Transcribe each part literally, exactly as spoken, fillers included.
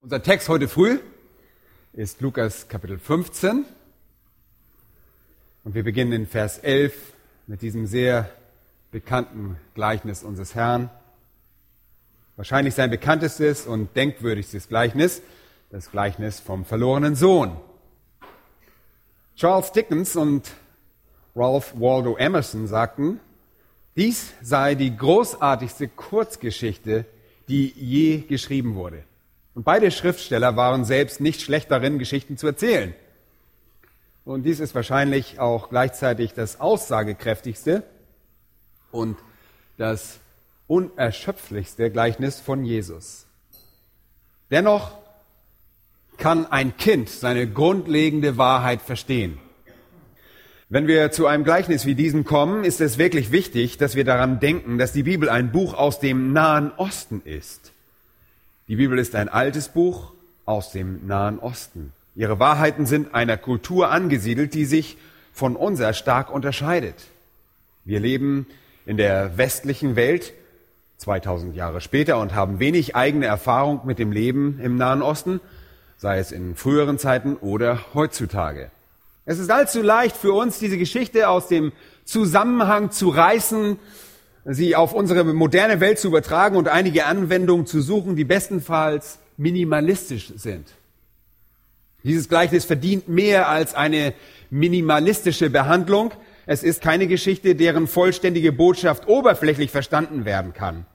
Unser Text heute früh ist Lukas Kapitel fünfzehn und wir beginnen in Vers elf mit diesem sehr bekannten Gleichnis unseres Herrn. Wahrscheinlich sein bekanntestes und denkwürdigstes Gleichnis, das Gleichnis vom verlorenen Sohn. Charles Dickens und Ralph Waldo Emerson sagten, dies sei die großartigste Kurzgeschichte, die je geschrieben wurde. Und beide Schriftsteller waren selbst nicht schlecht darin, Geschichten zu erzählen. Und dies ist wahrscheinlich auch gleichzeitig das aussagekräftigste und das unerschöpflichste Gleichnis von Jesus. Dennoch kann ein Kind seine grundlegende Wahrheit verstehen. Wenn wir zu einem Gleichnis wie diesem kommen, ist es wirklich wichtig, dass wir daran denken, dass die Bibel ein Buch aus dem Nahen Osten ist. Die Bibel ist ein altes Buch aus dem Nahen Osten. Ihre Wahrheiten sind einer Kultur angesiedelt, die sich von unserer stark unterscheidet. Wir leben in der westlichen Welt zweitausend Jahre später und haben wenig eigene Erfahrung mit dem Leben im Nahen Osten, sei es in früheren Zeiten oder heutzutage. Es ist allzu leicht für uns, diese Geschichte aus dem Zusammenhang zu reißen, sie auf unsere moderne Welt zu übertragen und einige Anwendungen zu suchen, die bestenfalls minimalistisch sind. Dieses Gleichnis verdient mehr als eine minimalistische Behandlung. Es ist keine Geschichte, deren vollständige Botschaft oberflächlich verstanden werden kann.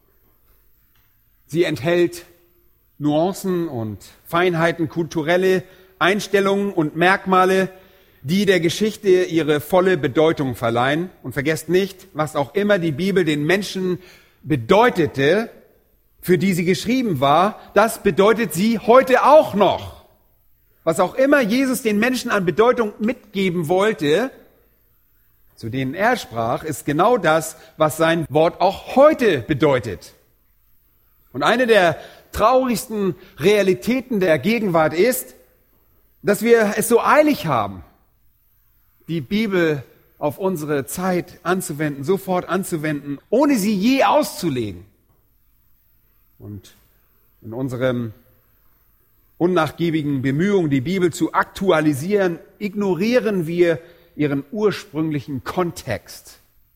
Sie enthält Nuancen und Feinheiten, kulturelle Einstellungen und Merkmale, die der Geschichte ihre volle Bedeutung verleihen. Und vergesst nicht, was auch immer die Bibel den Menschen bedeutete, für die sie geschrieben war, das bedeutet sie heute auch noch. Was auch immer Jesus den Menschen an Bedeutung mitgeben wollte, zu denen er sprach, ist genau das, was sein Wort auch heute bedeutet. Und eine der traurigsten Realitäten der Gegenwart ist, dass wir es so eilig haben, die Bibel auf unsere Zeit anzuwenden, sofort anzuwenden, ohne sie je auszulegen. Und in unserem unnachgiebigen Bemühungen, die Bibel zu aktualisieren, ignorieren wir ihren ursprünglichen Kontext.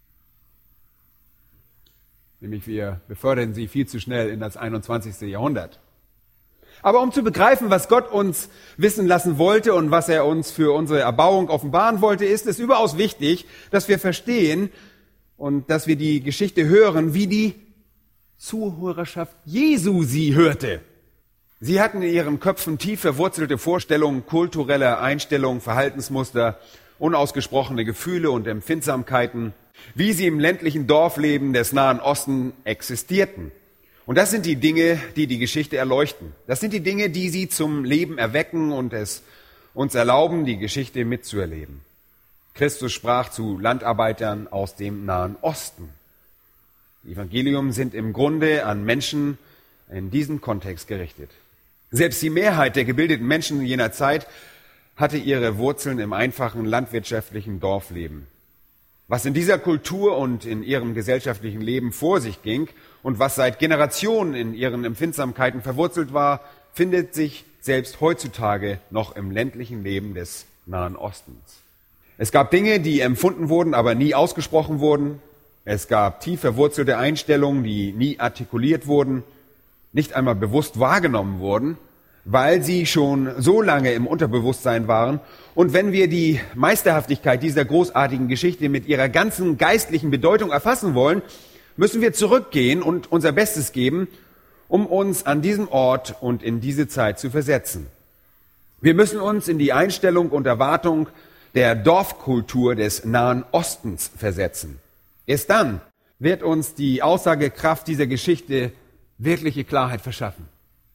Nämlich wir befördern sie viel zu schnell in das einundzwanzigste Jahrhundert. Aber um zu begreifen, was Gott uns wissen lassen wollte und was er uns für unsere Erbauung offenbaren wollte, ist es überaus wichtig, dass wir verstehen und dass wir die Geschichte hören, wie die Zuhörerschaft Jesu sie hörte. Sie hatten in ihren Köpfen tief verwurzelte Vorstellungen, kulturelle Einstellungen, Verhaltensmuster, unausgesprochene Gefühle und Empfindsamkeiten, wie sie im ländlichen Dorfleben des Nahen Osten existierten. Und das sind die Dinge, die die Geschichte erleuchten. Das sind die Dinge, die sie zum Leben erwecken und es uns erlauben, die Geschichte mitzuerleben. Christus sprach zu Landarbeitern aus dem Nahen Osten. Die Evangelien sind im Grunde an Menschen in diesem Kontext gerichtet. Selbst die Mehrheit der gebildeten Menschen jener Zeit hatte ihre Wurzeln im einfachen landwirtschaftlichen Dorfleben. Was in dieser Kultur und in ihrem gesellschaftlichen Leben vor sich ging und was seit Generationen in ihren Empfindsamkeiten verwurzelt war, findet sich selbst heutzutage noch im ländlichen Leben des Nahen Ostens. Es gab Dinge, die empfunden wurden, aber nie ausgesprochen wurden. Es gab tief verwurzelte Einstellungen, die nie artikuliert wurden, nicht einmal bewusst wahrgenommen wurden, weil sie schon so lange im Unterbewusstsein waren. Und wenn wir die Meisterhaftigkeit dieser großartigen Geschichte mit ihrer ganzen geistlichen Bedeutung erfassen wollen, müssen wir zurückgehen und unser Bestes geben, um uns an diesen Ort und in diese Zeit zu versetzen. Wir müssen uns in die Einstellung und Erwartung der Dorfkultur des Nahen Ostens versetzen. Erst dann wird uns die Aussagekraft dieser Geschichte wirkliche Klarheit verschaffen.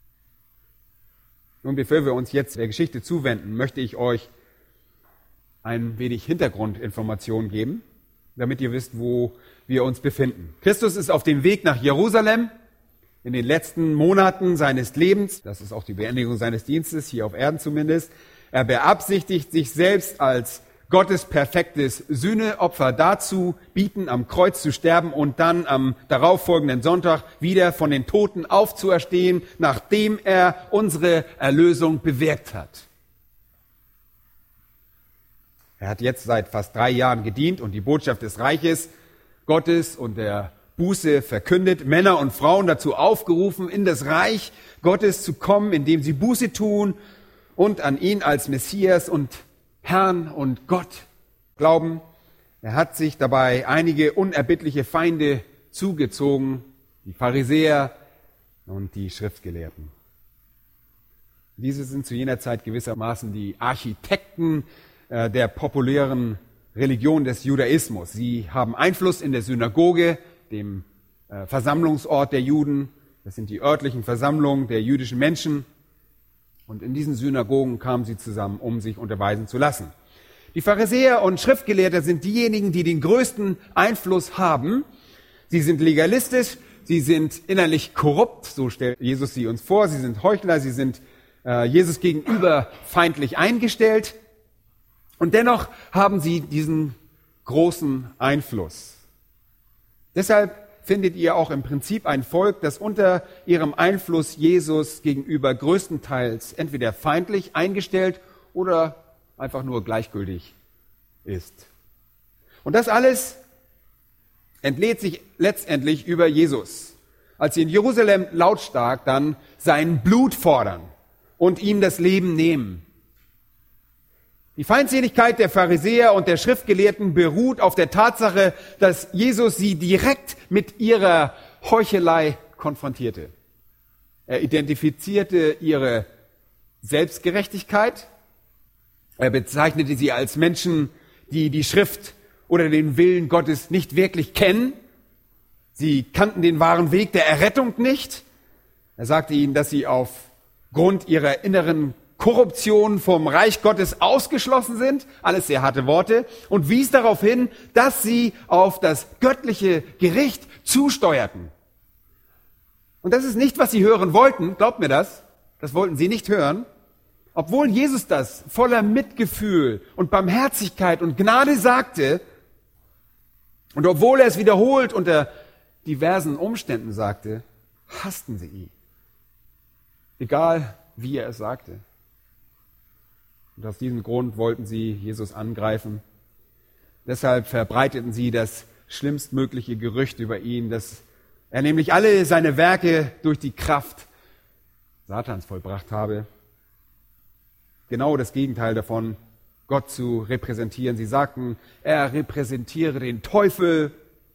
Nun, bevor wir uns jetzt der Geschichte zuwenden, möchte ich euch ein wenig Hintergrundinformation geben, damit ihr wisst, wo wir uns befinden. Christus ist auf dem Weg nach Jerusalem in den letzten Monaten seines Lebens. Das ist auch die Beendigung seines Dienstes, hier auf Erden zumindest. Er beabsichtigt, sich selbst als Gottes perfektes Sühneopfer dazu bieten, am Kreuz zu sterben und dann am darauffolgenden Sonntag wieder von den Toten aufzuerstehen, nachdem er unsere Erlösung bewirkt hat. Er hat jetzt seit fast drei Jahren gedient und die Botschaft des Reiches Gottes und der Buße verkündet, Männer und Frauen dazu aufgerufen, in das Reich Gottes zu kommen, indem sie Buße tun und an ihn als Messias und Herrn und Gott glauben. Er hat sich dabei einige unerbittliche Feinde zugezogen, die Pharisäer und die Schriftgelehrten. Diese sind zu jener Zeit gewissermaßen die Architekten äh, der populären Religion des Judaismus. Sie haben Einfluss in der Synagoge, dem äh, Versammlungsort der Juden. Das sind die örtlichen Versammlungen der jüdischen Menschen. Und in diesen Synagogen kamen sie zusammen, um sich unterweisen zu lassen. Die Pharisäer und Schriftgelehrte sind diejenigen, die den größten Einfluss haben. Sie sind legalistisch, sie sind innerlich korrupt, so stellt Jesus sie uns vor. Sie sind Heuchler, sie sind äh, Jesus gegenüber feindlich eingestellt. Und dennoch haben sie diesen großen Einfluss. Deshalb findet ihr auch im Prinzip ein Volk, das unter ihrem Einfluss Jesus gegenüber größtenteils entweder feindlich eingestellt oder einfach nur gleichgültig ist. Und das alles entlädt sich letztendlich über Jesus, als sie in Jerusalem lautstark dann sein Blut fordern und ihm das Leben nehmen. Die Feindseligkeit der Pharisäer und der Schriftgelehrten beruht auf der Tatsache, dass Jesus sie direkt mit ihrer Heuchelei konfrontierte. Er identifizierte ihre Selbstgerechtigkeit. Er bezeichnete sie als Menschen, die die Schrift oder den Willen Gottes nicht wirklich kennen. Sie kannten den wahren Weg der Errettung nicht. Er sagte ihnen, dass sie aufgrund ihrer inneren Korruption vom Reich Gottes ausgeschlossen sind, alles sehr harte Worte, und wies darauf hin, dass sie auf das göttliche Gericht zusteuerten. Und das ist nicht, was sie hören wollten, glaubt mir das, das wollten sie nicht hören, obwohl Jesus das voller Mitgefühl und Barmherzigkeit und Gnade sagte, und obwohl er es wiederholt unter diversen Umständen sagte, hassten sie ihn, egal wie er es sagte. Und aus diesem Grund wollten sie Jesus angreifen. Deshalb verbreiteten sie das schlimmstmögliche Gerücht über ihn, dass er nämlich alle seine Werke durch die Kraft Satans vollbracht habe. Genau das Gegenteil davon, Gott zu repräsentieren. Sie sagten, er repräsentiere den Teufel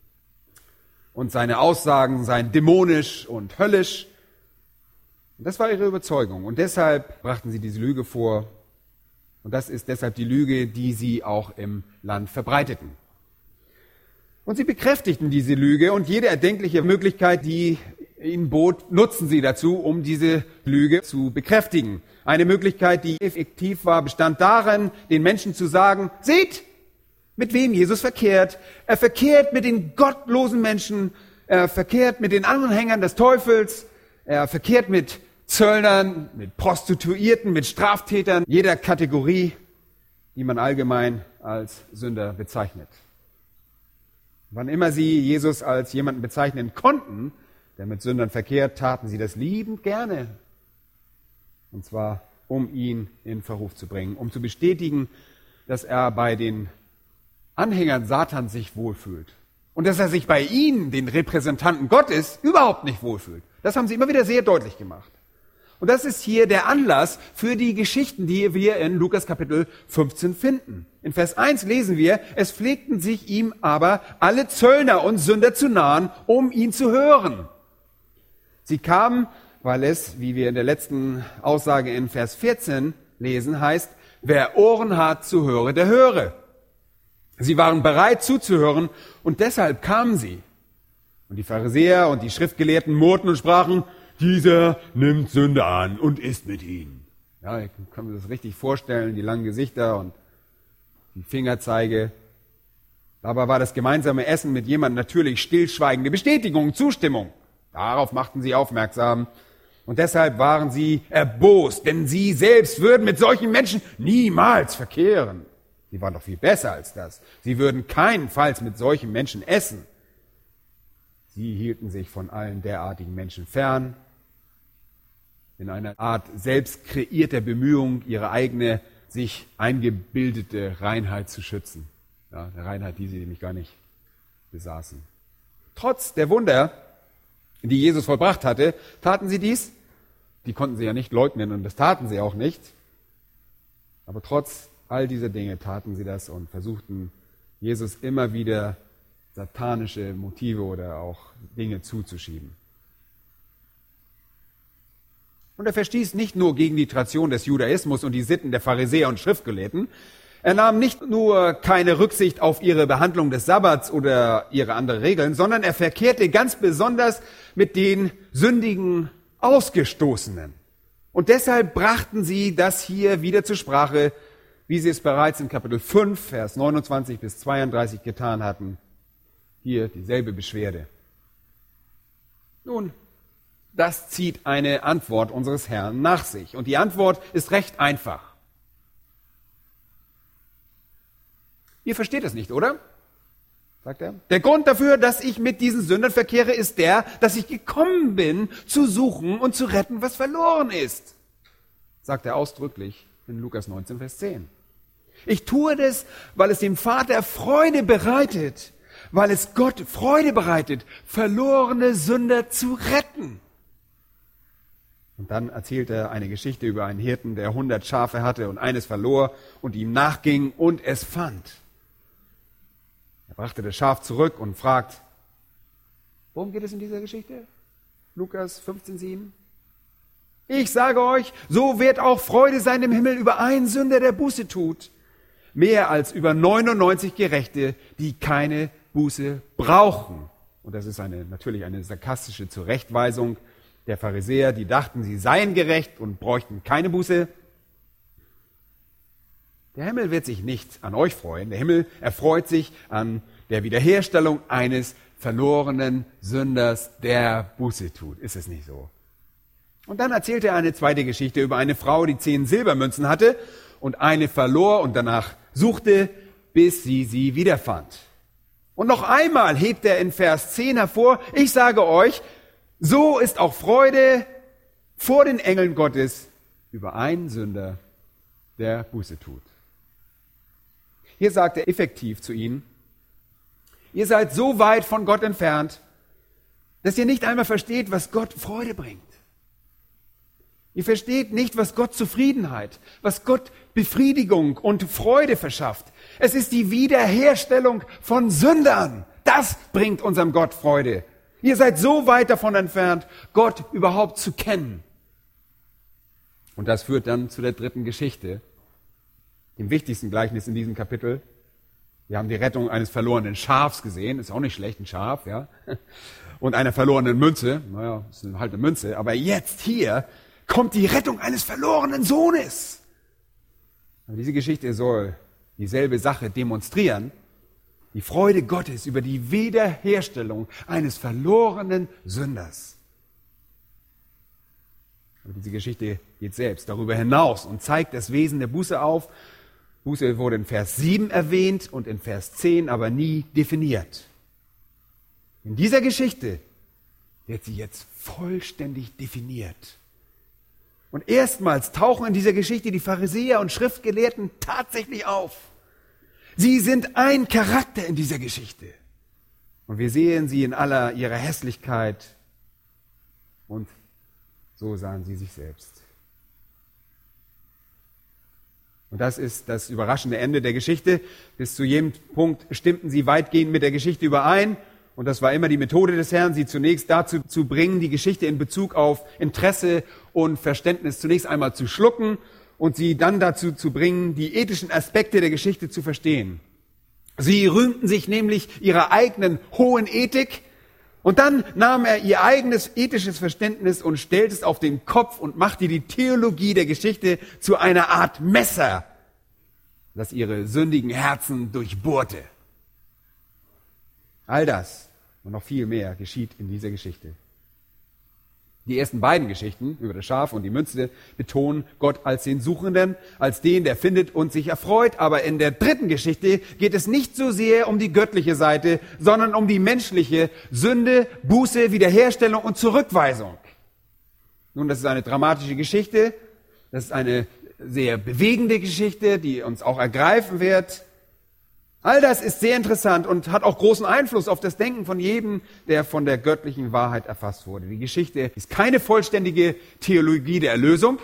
und seine Aussagen seien dämonisch und höllisch. Und das war ihre Überzeugung. Und deshalb brachten sie diese Lüge vor. Und das ist deshalb die Lüge, die sie auch im Land verbreiteten. Und sie bekräftigten diese Lüge und jede erdenkliche Möglichkeit, die ihnen bot, nutzen sie dazu, um diese Lüge zu bekräftigen. Eine Möglichkeit, die effektiv war, bestand darin, den Menschen zu sagen, seht, mit wem Jesus verkehrt. Er verkehrt mit den gottlosen Menschen, er verkehrt mit den Anhängern des Teufels, er verkehrt mit Zöllnern, mit Prostituierten, mit Straftätern, jeder Kategorie, die man allgemein als Sünder bezeichnet. Wann immer sie Jesus als jemanden bezeichnen konnten, der mit Sündern verkehrt, taten sie das liebend gerne. Und zwar, um ihn in Verruf zu bringen, um zu bestätigen, dass er bei den Anhängern Satans sich wohlfühlt. Und dass er sich bei ihnen, den Repräsentanten Gottes, überhaupt nicht wohlfühlt. Das haben sie immer wieder sehr deutlich gemacht. Und das ist hier der Anlass für die Geschichten, die wir in Lukas Kapitel fünfzehn finden. In Vers eins lesen wir, es pflegten sich ihm aber alle Zöllner und Sünder zu nahen, um ihn zu hören. Sie kamen, weil es, wie wir in der letzten Aussage in Vers vierzehn lesen, heißt, wer Ohren hat zu höre, der höre. Sie waren bereit zuzuhören und deshalb kamen sie. Und die Pharisäer und die Schriftgelehrten murrten und sprachen, dieser nimmt Sünder an und isst mit ihnen. Ja, ich kann mir das richtig vorstellen, die langen Gesichter und die Fingerzeige. Dabei war das gemeinsame Essen mit jemandem natürlich stillschweigende Bestätigung, Zustimmung. Darauf machten sie aufmerksam. Und deshalb waren sie erbost, denn sie selbst würden mit solchen Menschen niemals verkehren. Sie waren doch viel besser als das. Sie würden keinenfalls mit solchen Menschen essen. Sie hielten sich von allen derartigen Menschen fern, in einer Art selbst kreierter Bemühung, ihre eigene, sich eingebildete Reinheit zu schützen. Ja, eine Reinheit, die sie nämlich gar nicht besaßen. Trotz der Wunder, die Jesus vollbracht hatte, taten sie dies. Die konnten sie ja nicht leugnen und das taten sie auch nicht. Aber trotz all dieser Dinge taten sie das und versuchten, Jesus immer wieder satanische Motive oder auch Dinge zuzuschieben. Und er verstieß nicht nur gegen die Tradition des Judaismus und die Sitten der Pharisäer und Schriftgelehrten. Er nahm nicht nur keine Rücksicht auf ihre Behandlung des Sabbats oder ihre anderen Regeln, sondern er verkehrte ganz besonders mit den sündigen Ausgestoßenen. Und deshalb brachten sie das hier wieder zur Sprache, wie sie es bereits in Kapitel fünf, Vers neunundzwanzig bis zweiunddreißig getan hatten. Hier dieselbe Beschwerde. Nun, das zieht eine Antwort unseres Herrn nach sich. Und die Antwort ist recht einfach. Ihr versteht es nicht, oder? Sagt er. Der Grund dafür, dass ich mit diesen Sündern verkehre, ist der, dass ich gekommen bin, zu suchen und zu retten, was verloren ist. Sagt er ausdrücklich in Lukas neunzehn, Vers zehn. Ich tue das, weil es dem Vater Freude bereitet, weil es Gott Freude bereitet, verlorene Sünder zu retten. Und dann erzählt er eine Geschichte über einen Hirten, der hundert Schafe hatte und eines verlor und ihm nachging und es fand. Er brachte das Schaf zurück und fragt, worum geht es in dieser Geschichte? Lukas fünfzehn, sieben. Ich sage euch, so wird auch Freude sein im Himmel über einen Sünder, der Buße tut, mehr als über neunundneunzig Gerechte, die keine Buße brauchen. Und das ist eine, natürlich eine sarkastische Zurechtweisung der Pharisäer, die dachten, sie seien gerecht und bräuchten keine Buße. Der Himmel wird sich nicht an euch freuen. Der Himmel erfreut sich an der Wiederherstellung eines verlorenen Sünders, der Buße tut. Ist es nicht so? Und dann erzählt er eine zweite Geschichte über eine Frau, die zehn Silbermünzen hatte und eine verlor und danach suchte, bis sie sie wiederfand. Und noch einmal hebt er in Vers zehn hervor, ich sage euch, so ist auch Freude vor den Engeln Gottes über einen Sünder, der Buße tut. Hier sagt er effektiv zu ihnen, ihr seid so weit von Gott entfernt, dass ihr nicht einmal versteht, was Gott Freude bringt. Ihr versteht nicht, was Gott Zufriedenheit, was Gott Befriedigung und Freude verschafft. Es ist die Wiederherstellung von Sündern. Das bringt unserem Gott Freude. Ihr seid so weit davon entfernt, Gott überhaupt zu kennen. Und das führt dann zu der dritten Geschichte, dem wichtigsten Gleichnis in diesem Kapitel. Wir haben die Rettung eines verlorenen Schafs gesehen, ist auch nicht schlecht, ein Schaf, ja. Und einer verlorenen Münze, naja, ist halt eine Münze. Aber jetzt hier kommt die Rettung eines verlorenen Sohnes. Aber diese Geschichte soll dieselbe Sache demonstrieren. Die Freude Gottes über die Wiederherstellung eines verlorenen Sünders. Aber diese Geschichte geht selbst darüber hinaus und zeigt das Wesen der Buße auf. Buße wurde in Vers sieben erwähnt und in Vers zehn aber nie definiert. In dieser Geschichte wird sie jetzt vollständig definiert. Und erstmals tauchen in dieser Geschichte die Pharisäer und Schriftgelehrten tatsächlich auf. Sie sind ein Charakter in dieser Geschichte. Und wir sehen sie in aller ihrer Hässlichkeit. Und so sahen sie sich selbst. Und das ist das überraschende Ende der Geschichte. Bis zu jedem Punkt stimmten sie weitgehend mit der Geschichte überein. Und das war immer die Methode des Herrn, sie zunächst dazu zu bringen, die Geschichte in Bezug auf Interesse und Verständnis zunächst einmal zu schlucken und sie dann dazu zu bringen, die ethischen Aspekte der Geschichte zu verstehen. Sie rühmten sich nämlich ihrer eigenen hohen Ethik und dann nahm er ihr eigenes ethisches Verständnis und stellte es auf den Kopf und machte die Theologie der Geschichte zu einer Art Messer, das ihre sündigen Herzen durchbohrte. All das und noch viel mehr geschieht in dieser Geschichte. Die ersten beiden Geschichten über das Schaf und die Münze betonen Gott als den Suchenden, als den, der findet und sich erfreut. Aber in der dritten Geschichte geht es nicht so sehr um die göttliche Seite, sondern um die menschliche Sünde, Buße, Wiederherstellung und Zurückweisung. Nun, das ist eine dramatische Geschichte. Das ist eine sehr bewegende Geschichte, die uns auch ergreifen wird. All das ist sehr interessant und hat auch großen Einfluss auf das Denken von jedem, der von der göttlichen Wahrheit erfasst wurde. Die Geschichte ist keine vollständige Theologie der Erlösung,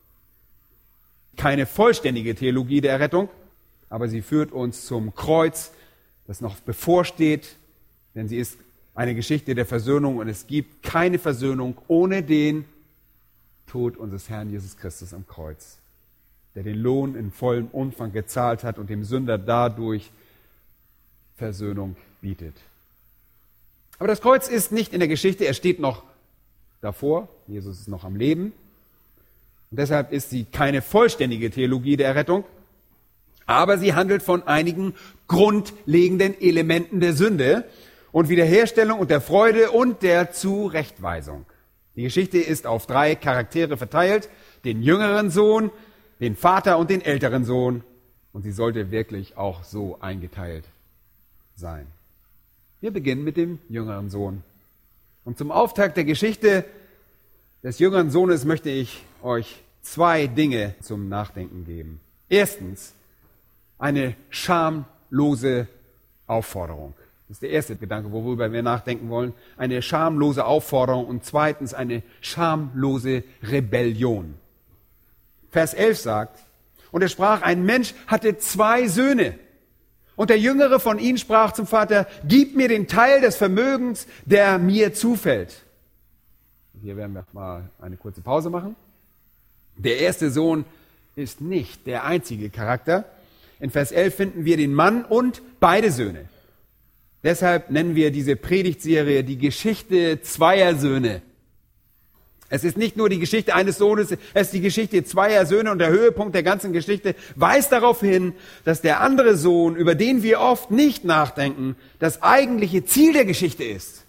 keine vollständige Theologie der Errettung, aber sie führt uns zum Kreuz, das noch bevorsteht, denn sie ist eine Geschichte der Versöhnung und es gibt keine Versöhnung ohne den Tod unseres Herrn Jesus Christus am Kreuz, der den Lohn in vollem Umfang gezahlt hat und dem Sünder dadurch Versöhnung bietet. Aber das Kreuz ist nicht in der Geschichte, er steht noch davor, Jesus ist noch am Leben. Und deshalb ist sie keine vollständige Theologie der Errettung, aber sie handelt von einigen grundlegenden Elementen der Sünde und Wiederherstellung und der Freude und der Zurechtweisung. Die Geschichte ist auf drei Charaktere verteilt, den jüngeren Sohn, den Vater und den älteren Sohn. Und sie sollte wirklich auch so eingeteilt sein. Wir beginnen mit dem jüngeren Sohn. Und zum Auftakt der Geschichte des jüngeren Sohnes möchte ich euch zwei Dinge zum Nachdenken geben. Erstens, eine schamlose Aufforderung. Das ist der erste Gedanke, worüber wir nachdenken wollen. Eine schamlose Aufforderung und zweitens eine schamlose Rebellion. Vers elf sagt, und er sprach, ein Mensch hatte zwei Söhne. Und der Jüngere von ihnen sprach zum Vater, gib mir den Teil des Vermögens, der mir zufällt. Hier werden wir mal eine kurze Pause machen. Der erste Sohn ist nicht der einzige Charakter. In Vers elf finden wir den Mann und beide Söhne. Deshalb nennen wir diese Predigtserie die Geschichte zweier Söhne. Es ist nicht nur die Geschichte eines Sohnes, es ist die Geschichte zweier Söhne und der Höhepunkt der ganzen Geschichte weist darauf hin, dass der andere Sohn, über den wir oft nicht nachdenken, das eigentliche Ziel der Geschichte ist.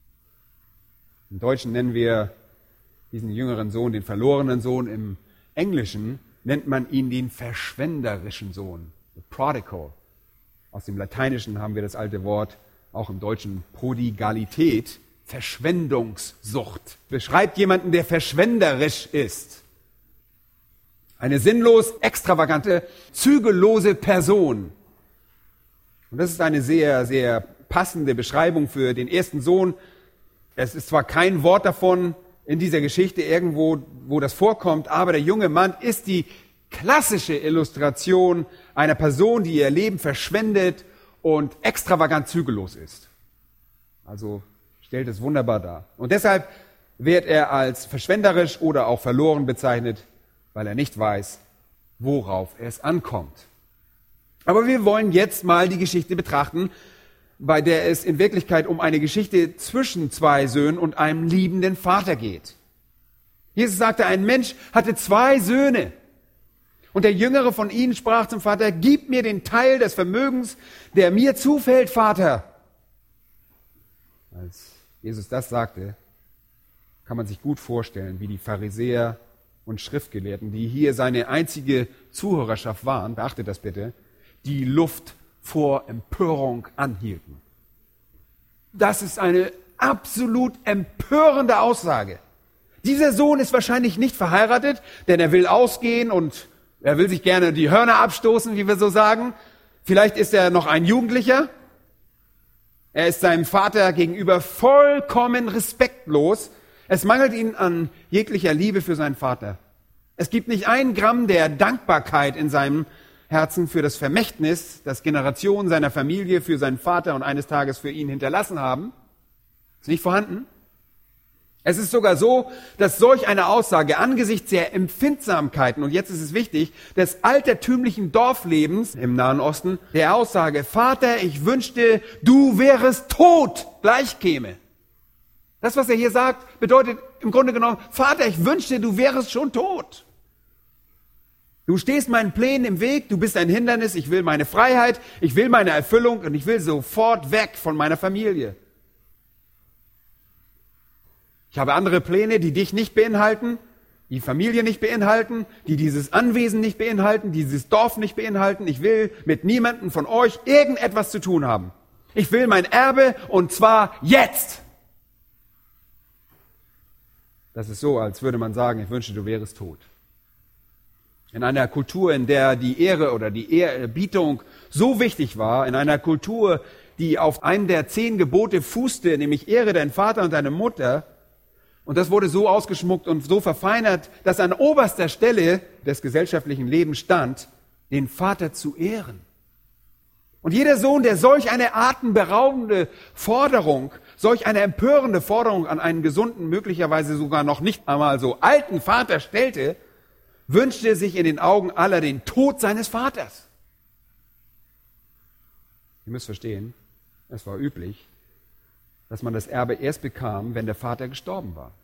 Im Deutschen nennen wir diesen jüngeren Sohn den verlorenen Sohn, im Englischen nennt man ihn den verschwenderischen Sohn, the prodigal. Aus dem Lateinischen haben wir das alte Wort, auch im Deutschen Prodigalität, Verschwendungssucht. Beschreibt jemanden, der verschwenderisch ist. Eine sinnlos, extravagante, zügellose Person. Und das ist eine sehr, sehr passende Beschreibung für den ersten Sohn. Es ist zwar kein Wort davon in dieser Geschichte irgendwo, wo das vorkommt, aber der junge Mann ist die klassische Illustration einer Person, die ihr Leben verschwendet und extravagant zügellos ist. Also stellt es wunderbar dar. Und deshalb wird er als verschwenderisch oder auch verloren bezeichnet, weil er nicht weiß, worauf es ankommt. Aber wir wollen jetzt mal die Geschichte betrachten, bei der es in Wirklichkeit um eine Geschichte zwischen zwei Söhnen und einem liebenden Vater geht. Jesus sagte, ein Mensch hatte zwei Söhne. Und der Jüngere von ihnen sprach zum Vater, gib mir den Teil des Vermögens, der mir zufällt, Vater. Als Jesus das sagte, kann man sich gut vorstellen, wie die Pharisäer und Schriftgelehrten, die hier seine einzige Zuhörerschaft waren, beachtet das bitte, die Luft vor Empörung anhielten. Das ist eine absolut empörende Aussage. Dieser Sohn ist wahrscheinlich nicht verheiratet, denn er will ausgehen und er will sich gerne die Hörner abstoßen, wie wir so sagen. Vielleicht ist er noch ein Jugendlicher. Er ist seinem Vater gegenüber vollkommen respektlos. Es mangelt ihm an jeglicher Liebe für seinen Vater. Es gibt nicht ein Gramm der Dankbarkeit in seinem Herzen für das Vermächtnis, das Generationen seiner Familie für seinen Vater und eines Tages für ihn hinterlassen haben. Ist nicht vorhanden. Es ist sogar so, dass solch eine Aussage angesichts der Empfindsamkeiten, und jetzt ist es wichtig, des altertümlichen Dorflebens im Nahen Osten, der Aussage, Vater, ich wünschte, du wärest tot, gleich käme. Das, was er hier sagt, bedeutet im Grunde genommen, Vater, ich wünschte, du wärest schon tot. Du stehst meinen Plänen im Weg, du bist ein Hindernis, ich will meine Freiheit, ich will meine Erfüllung und ich will sofort weg von meiner Familie. Ich habe andere Pläne, die dich nicht beinhalten, die Familie nicht beinhalten, die dieses Anwesen nicht beinhalten, dieses Dorf nicht beinhalten. Ich will mit niemandem von euch irgendetwas zu tun haben. Ich will mein Erbe und zwar jetzt. Das ist so, als würde man sagen, ich wünschte, du wärest tot. In einer Kultur, in der die Ehre oder die Ehrerbietung so wichtig war, in einer Kultur, die auf einem der zehn Gebote fußte, nämlich Ehre deinen Vater und deine Mutter, und das wurde so ausgeschmückt und so verfeinert, dass an oberster Stelle des gesellschaftlichen Lebens stand, den Vater zu ehren. Und jeder Sohn, der solch eine atemberaubende Forderung, solch eine empörende Forderung an einen gesunden, möglicherweise sogar noch nicht einmal so alten Vater stellte, wünschte sich in den Augen aller den Tod seines Vaters. Ihr müsst verstehen, es war üblich, dass man das Erbe erst bekam, wenn der Vater gestorben war.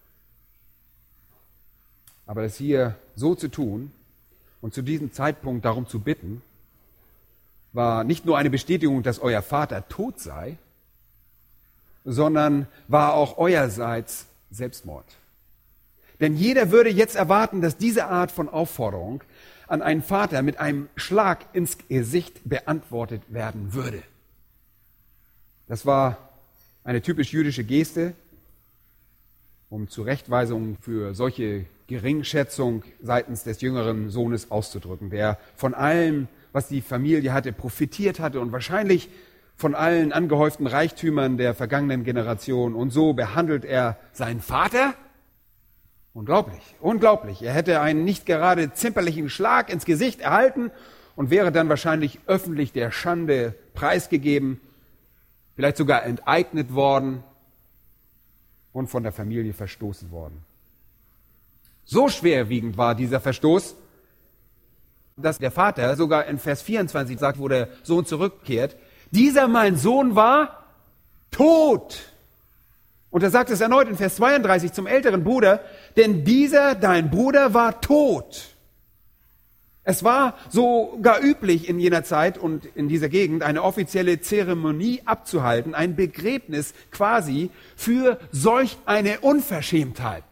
Aber das hier so zu tun und zu diesem Zeitpunkt darum zu bitten, war nicht nur eine Bestätigung, dass euer Vater tot sei, sondern war auch eurerseits Selbstmord. Denn jeder würde jetzt erwarten, dass diese Art von Aufforderung an einen Vater mit einem Schlag ins Gesicht beantwortet werden würde. Das war eine typisch jüdische Geste, um Zurechtweisung für solche Geringschätzung seitens des jüngeren Sohnes auszudrücken, der von allem, was die Familie hatte, profitiert hatte und wahrscheinlich von allen angehäuften Reichtümern der vergangenen Generation. Und so behandelt er seinen Vater? Unglaublich, unglaublich. Er hätte einen nicht gerade zimperlichen Schlag ins Gesicht erhalten und wäre dann wahrscheinlich öffentlich der Schande preisgegeben, vielleicht sogar enteignet worden und von der Familie verstoßen worden. So schwerwiegend war dieser Verstoß, dass der Vater sogar in Vers vierundzwanzig sagt, wo der Sohn zurückkehrt, dieser mein Sohn war tot. Und er sagt es erneut in Vers zweiunddreißig zum älteren Bruder, denn dieser, dein Bruder, war tot. Es war sogar üblich in jener Zeit und in dieser Gegend eine offizielle Zeremonie abzuhalten, ein Begräbnis quasi für solch eine Unverschämtheit.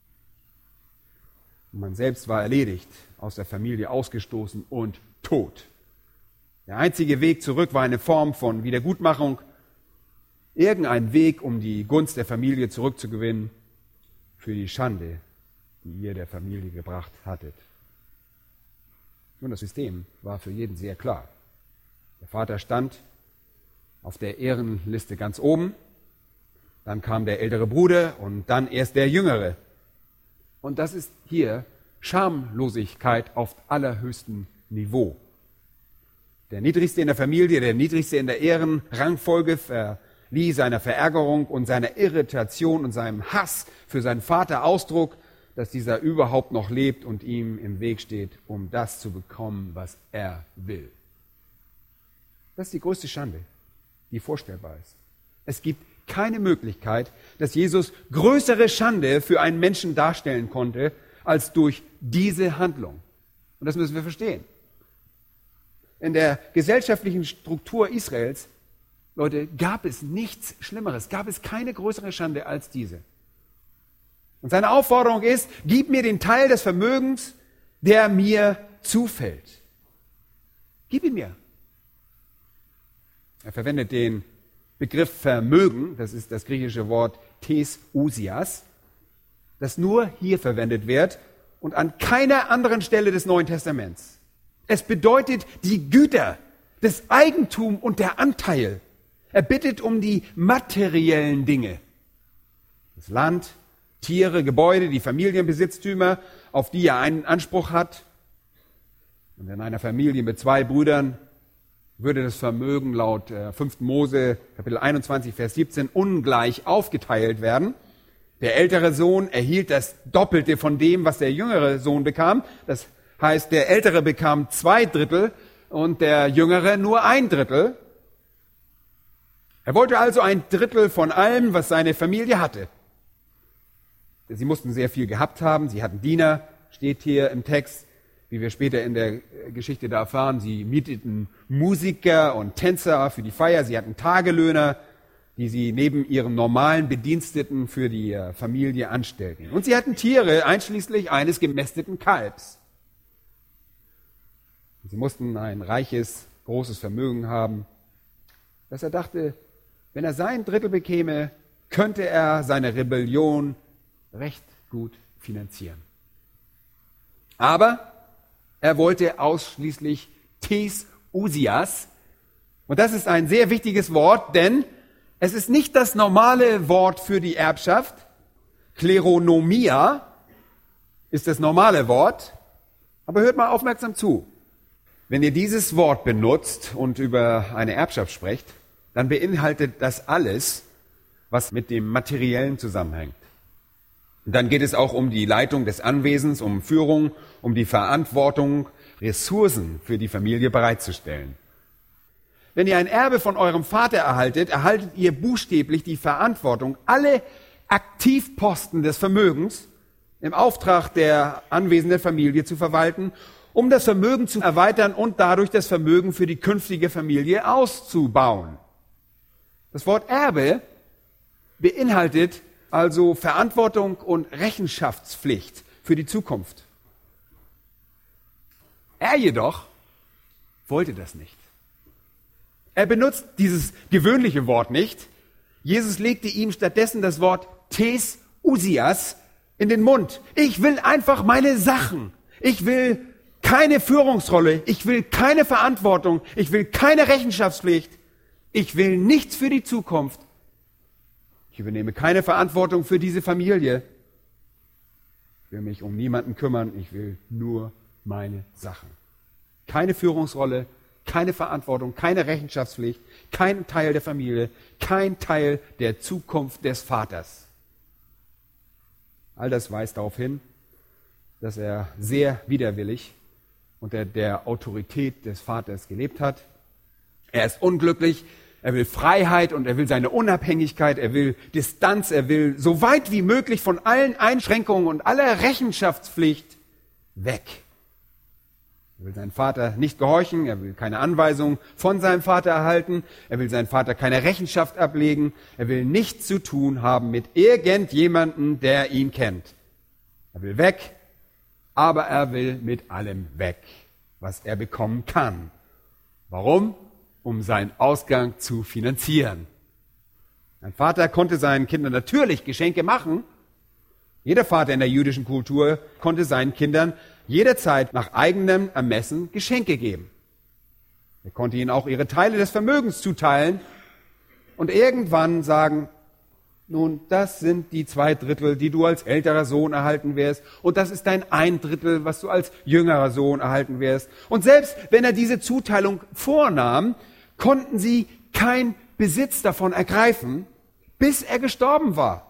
Und man selbst war erledigt, aus der Familie ausgestoßen und tot. Der einzige Weg zurück war eine Form von Wiedergutmachung, irgendein Weg, um die Gunst der Familie zurückzugewinnen für die Schande, die ihr der Familie gebracht hattet. Nun, das System war für jeden sehr klar. Der Vater stand auf der Ehrenliste ganz oben, dann kam der ältere Bruder und dann erst der jüngere. Und das ist hier Schamlosigkeit auf allerhöchstem Niveau. Der Niedrigste in der Familie, der Niedrigste in der Ehrenrangfolge verlieh seiner Verärgerung und seiner Irritation und seinem Hass für seinen Vater Ausdruck, dass dieser überhaupt noch lebt und ihm im Weg steht, um das zu bekommen, was er will. Das ist die größte Schande, die vorstellbar ist. Es gibt keine Möglichkeit, dass Jesus größere Schande für einen Menschen darstellen konnte, als durch diese Handlung. Und das müssen wir verstehen. In der gesellschaftlichen Struktur Israels, Leute, gab es nichts Schlimmeres, gab es keine größere Schande als diese. Und seine Aufforderung ist, gib mir den Teil des Vermögens, der mir zufällt. Gib ihn mir. Er verwendet den Begriff Vermögen, das ist das griechische Wort Thesousias, das nur hier verwendet wird und an keiner anderen Stelle des Neuen Testaments. Es bedeutet die Güter, das Eigentum und der Anteil. Er bittet um die materiellen Dinge. Das Land, Tiere, Gebäude, die Familienbesitztümer, auf die er einen Anspruch hat. Und in einer Familie mit zwei Brüdern würde das Vermögen laut fünften Mose, Kapitel einundzwanzig, Vers siebzehn, ungleich aufgeteilt werden. Der ältere Sohn erhielt das Doppelte von dem, was der jüngere Sohn bekam. Das heißt, der ältere bekam zwei Drittel und der jüngere nur ein Drittel. Er wollte also ein Drittel von allem, was seine Familie hatte. Sie mussten sehr viel gehabt haben, sie hatten Diener, steht hier im Text, wie wir später in der Geschichte da erfahren. Sie mieteten Musiker und Tänzer für die Feier, sie hatten Tagelöhner, die sie neben ihren normalen Bediensteten für die Familie anstellten. Und sie hatten Tiere, einschließlich eines gemästeten Kalbs. Sie mussten ein reiches, großes Vermögen haben, dass er dachte, wenn er sein Drittel bekäme, könnte er seine Rebellion recht gut finanzieren. Aber er wollte ausschließlich tes usias. Und das ist ein sehr wichtiges Wort, denn es ist nicht das normale Wort für die Erbschaft. Kleronomia ist das normale Wort. Aber hört mal aufmerksam zu. Wenn ihr dieses Wort benutzt und über eine Erbschaft sprecht, dann beinhaltet das alles, was mit dem Materiellen zusammenhängt. Und dann geht es auch um die Leitung des Anwesens, um Führung, um die Verantwortung, Ressourcen für die Familie bereitzustellen. Wenn ihr ein Erbe von eurem Vater erhaltet, erhaltet ihr buchstäblich die Verantwortung, alle Aktivposten des Vermögens im Auftrag der anwesenden Familie zu verwalten, um das Vermögen zu erweitern und dadurch das Vermögen für die künftige Familie auszubauen. Das Wort Erbe beinhaltet also Verantwortung und Rechenschaftspflicht für die Zukunft. Er jedoch wollte das nicht. Er benutzt dieses gewöhnliche Wort nicht. Jesus legte ihm stattdessen das Wort tes usias in den Mund. Ich will einfach meine Sachen. Ich will keine Führungsrolle. Ich will keine Verantwortung. Ich will keine Rechenschaftspflicht. Ich will nichts für die Zukunft. Ich übernehme keine Verantwortung für diese Familie. Ich will mich um niemanden kümmern. Ich will nur meine Sachen. Keine Führungsrolle, keine Verantwortung, keine Rechenschaftspflicht, kein Teil der Familie, kein Teil der Zukunft des Vaters. All das weist darauf hin, dass er sehr widerwillig unter der Autorität des Vaters gelebt hat. Er ist unglücklich, er will Freiheit und er will seine Unabhängigkeit, er will Distanz, er will so weit wie möglich von allen Einschränkungen und aller Rechenschaftspflicht weg. Er will seinem Vater nicht gehorchen, er will keine Anweisung von seinem Vater erhalten, er will seinem Vater keine Rechenschaft ablegen, er will nichts zu tun haben mit irgendjemandem, der ihn kennt. Er will weg, aber er will mit allem weg, was er bekommen kann. Warum? Um seinen Ausgang zu finanzieren. Ein Vater konnte seinen Kindern natürlich Geschenke machen. Jeder Vater in der jüdischen Kultur konnte seinen Kindern jederzeit nach eigenem Ermessen Geschenke geben. Er konnte ihnen auch ihre Teile des Vermögens zuteilen und irgendwann sagen, nun, das sind die zwei Drittel, die du als älterer Sohn erhalten wirst, und das ist dein ein Drittel, was du als jüngerer Sohn erhalten wirst. Und selbst wenn er diese Zuteilung vornahm, konnten sie keinen Besitz davon ergreifen, bis er gestorben war.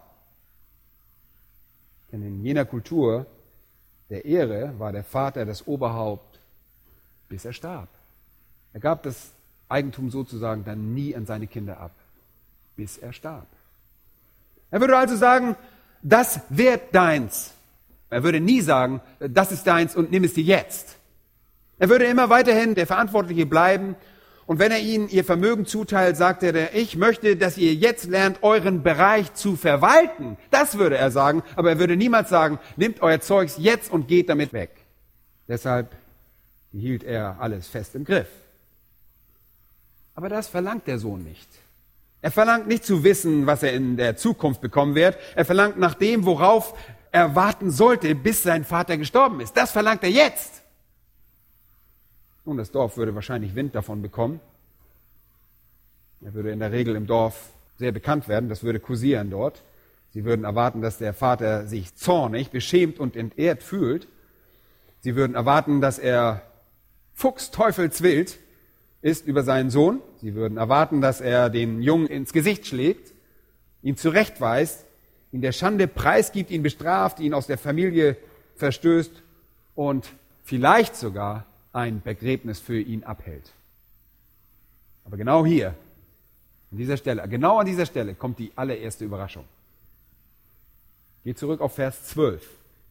Denn in jener Kultur der Ehre war der Vater das Oberhaupt, bis er starb. Er gab das Eigentum sozusagen dann nie an seine Kinder ab, bis er starb. Er würde also sagen, das wird deins. Er würde nie sagen, das ist deins und nimm es dir jetzt. Er würde immer weiterhin der Verantwortliche bleiben. Und wenn er ihnen ihr Vermögen zuteilt, sagt er, ich möchte, dass ihr jetzt lernt, euren Bereich zu verwalten. Das würde er sagen, aber er würde niemals sagen, nehmt euer Zeugs jetzt und geht damit weg. Deshalb hielt er alles fest im Griff. Aber das verlangt der Sohn nicht. Er verlangt nicht zu wissen, was er in der Zukunft bekommen wird. Er verlangt nach dem, worauf er warten sollte, bis sein Vater gestorben ist. Das verlangt er jetzt. Nun, das Dorf würde wahrscheinlich Wind davon bekommen. Er würde in der Regel im Dorf sehr bekannt werden. Das würde kursieren dort. Sie würden erwarten, dass der Vater sich zornig, beschämt und entehrt fühlt. Sie würden erwarten, dass er fuchsteufelswild ist über seinen Sohn. Sie würden erwarten, dass er den Jungen ins Gesicht schlägt, ihn zurechtweist, ihn der Schande preisgibt, ihn bestraft, ihn aus der Familie verstößt und vielleicht sogar ein Begräbnis für ihn abhält. Aber genau hier, an dieser Stelle, genau an dieser Stelle kommt die allererste Überraschung. Geht zurück auf Vers zwölf.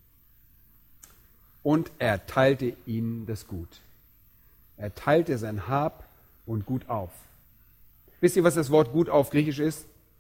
Und er teilte ihnen das Gut. Er teilte sein Hab und Gut auf. Wisst ihr, was das Wort Gut auf Griechisch ist?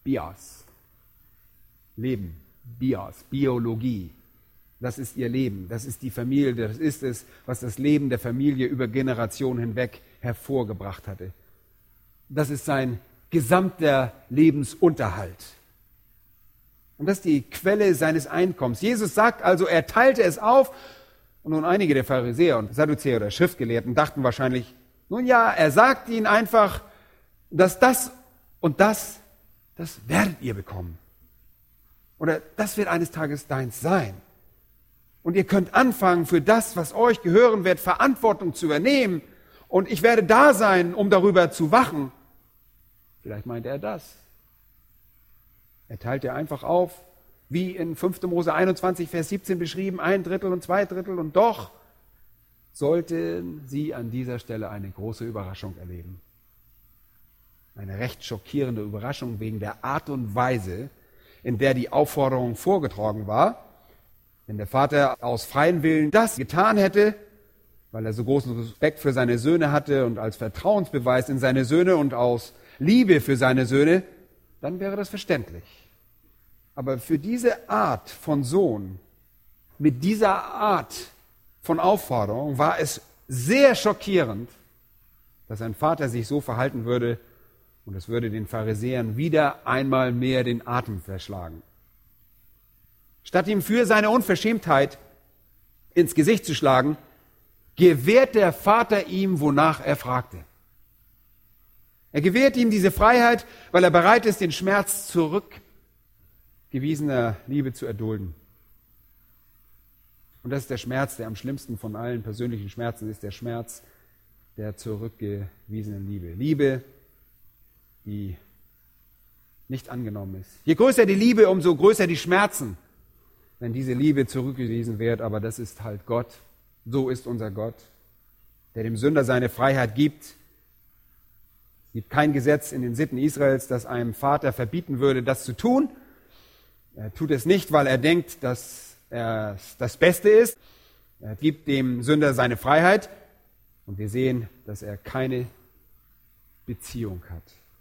Bios. Leben, Bios, Biologie. Das ist ihr Leben, das ist die Familie, das ist es, was das Leben der Familie über Generationen hinweg hervorgebracht hatte. Das ist sein gesamter Lebensunterhalt. Und das ist die Quelle seines Einkommens. Jesus sagt also, er teilte es auf. Und nun einige der Pharisäer und Sadduzäer oder Schriftgelehrten dachten wahrscheinlich, nun ja, er sagt ihnen einfach, dass das und das, das werdet ihr bekommen. Oder das wird eines Tages deins sein. Und ihr könnt anfangen, für das, was euch gehören wird, Verantwortung zu übernehmen. Und ich werde da sein, um darüber zu wachen. Vielleicht meinte er das. Er teilte einfach auf, wie in fünfter Mose einundzwanzig, Vers siebzehn beschrieben, ein Drittel und zwei Drittel. Und doch sollten sie an dieser Stelle eine große Überraschung erleben. Eine recht schockierende Überraschung wegen der Art und Weise, in der die Aufforderung vorgetragen war. Wenn der Vater aus freiem Willen das getan hätte, weil er so großen Respekt für seine Söhne hatte und als Vertrauensbeweis in seine Söhne und aus Liebe für seine Söhne, dann wäre das verständlich. Aber für diese Art von Sohn, mit dieser Art von Aufforderung, war es sehr schockierend, dass ein Vater sich so verhalten würde, und es würde den Pharisäern wieder einmal mehr den Atem verschlagen. Statt ihm für seine Unverschämtheit ins Gesicht zu schlagen, gewährt der Vater ihm, wonach er fragte. Er gewährt ihm diese Freiheit, weil er bereit ist, den Schmerz zurückgewiesener Liebe zu erdulden. Und das ist der Schmerz, der am schlimmsten von allen persönlichen Schmerzen ist, der Schmerz der zurückgewiesenen Liebe. Liebe, die nicht angenommen ist. Je größer die Liebe, umso größer die Schmerzen, wenn diese Liebe zurückgewiesen wird. Aber das ist halt Gott. So ist unser Gott, der dem Sünder seine Freiheit gibt. Es gibt kein Gesetz in den Sitten Israels, das einem Vater verbieten würde, das zu tun. Er tut es nicht, weil er denkt, dass er das Beste ist. Er gibt dem Sünder seine Freiheit. Und wir sehen, dass er keine Beziehung hat.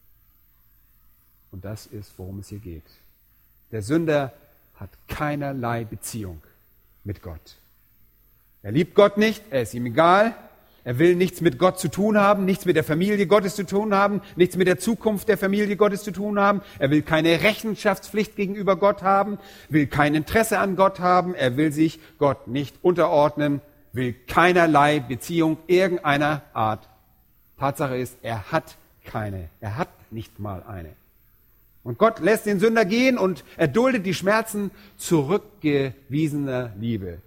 Und das ist, worum es hier geht. Der Sünder hat keinerlei Beziehung mit Gott. Er liebt Gott nicht, er ist ihm egal, er will nichts mit Gott zu tun haben, nichts mit der Familie Gottes zu tun haben, nichts mit der Zukunft der Familie Gottes zu tun haben, er will keine Rechenschaftspflicht gegenüber Gott haben, will kein Interesse an Gott haben, er will sich Gott nicht unterordnen, will keinerlei Beziehung irgendeiner Art. Tatsache ist, er hat keine, er hat nicht mal eine. Und Gott lässt den Sünder gehen und erduldet die Schmerzen zurückgewiesener Liebe.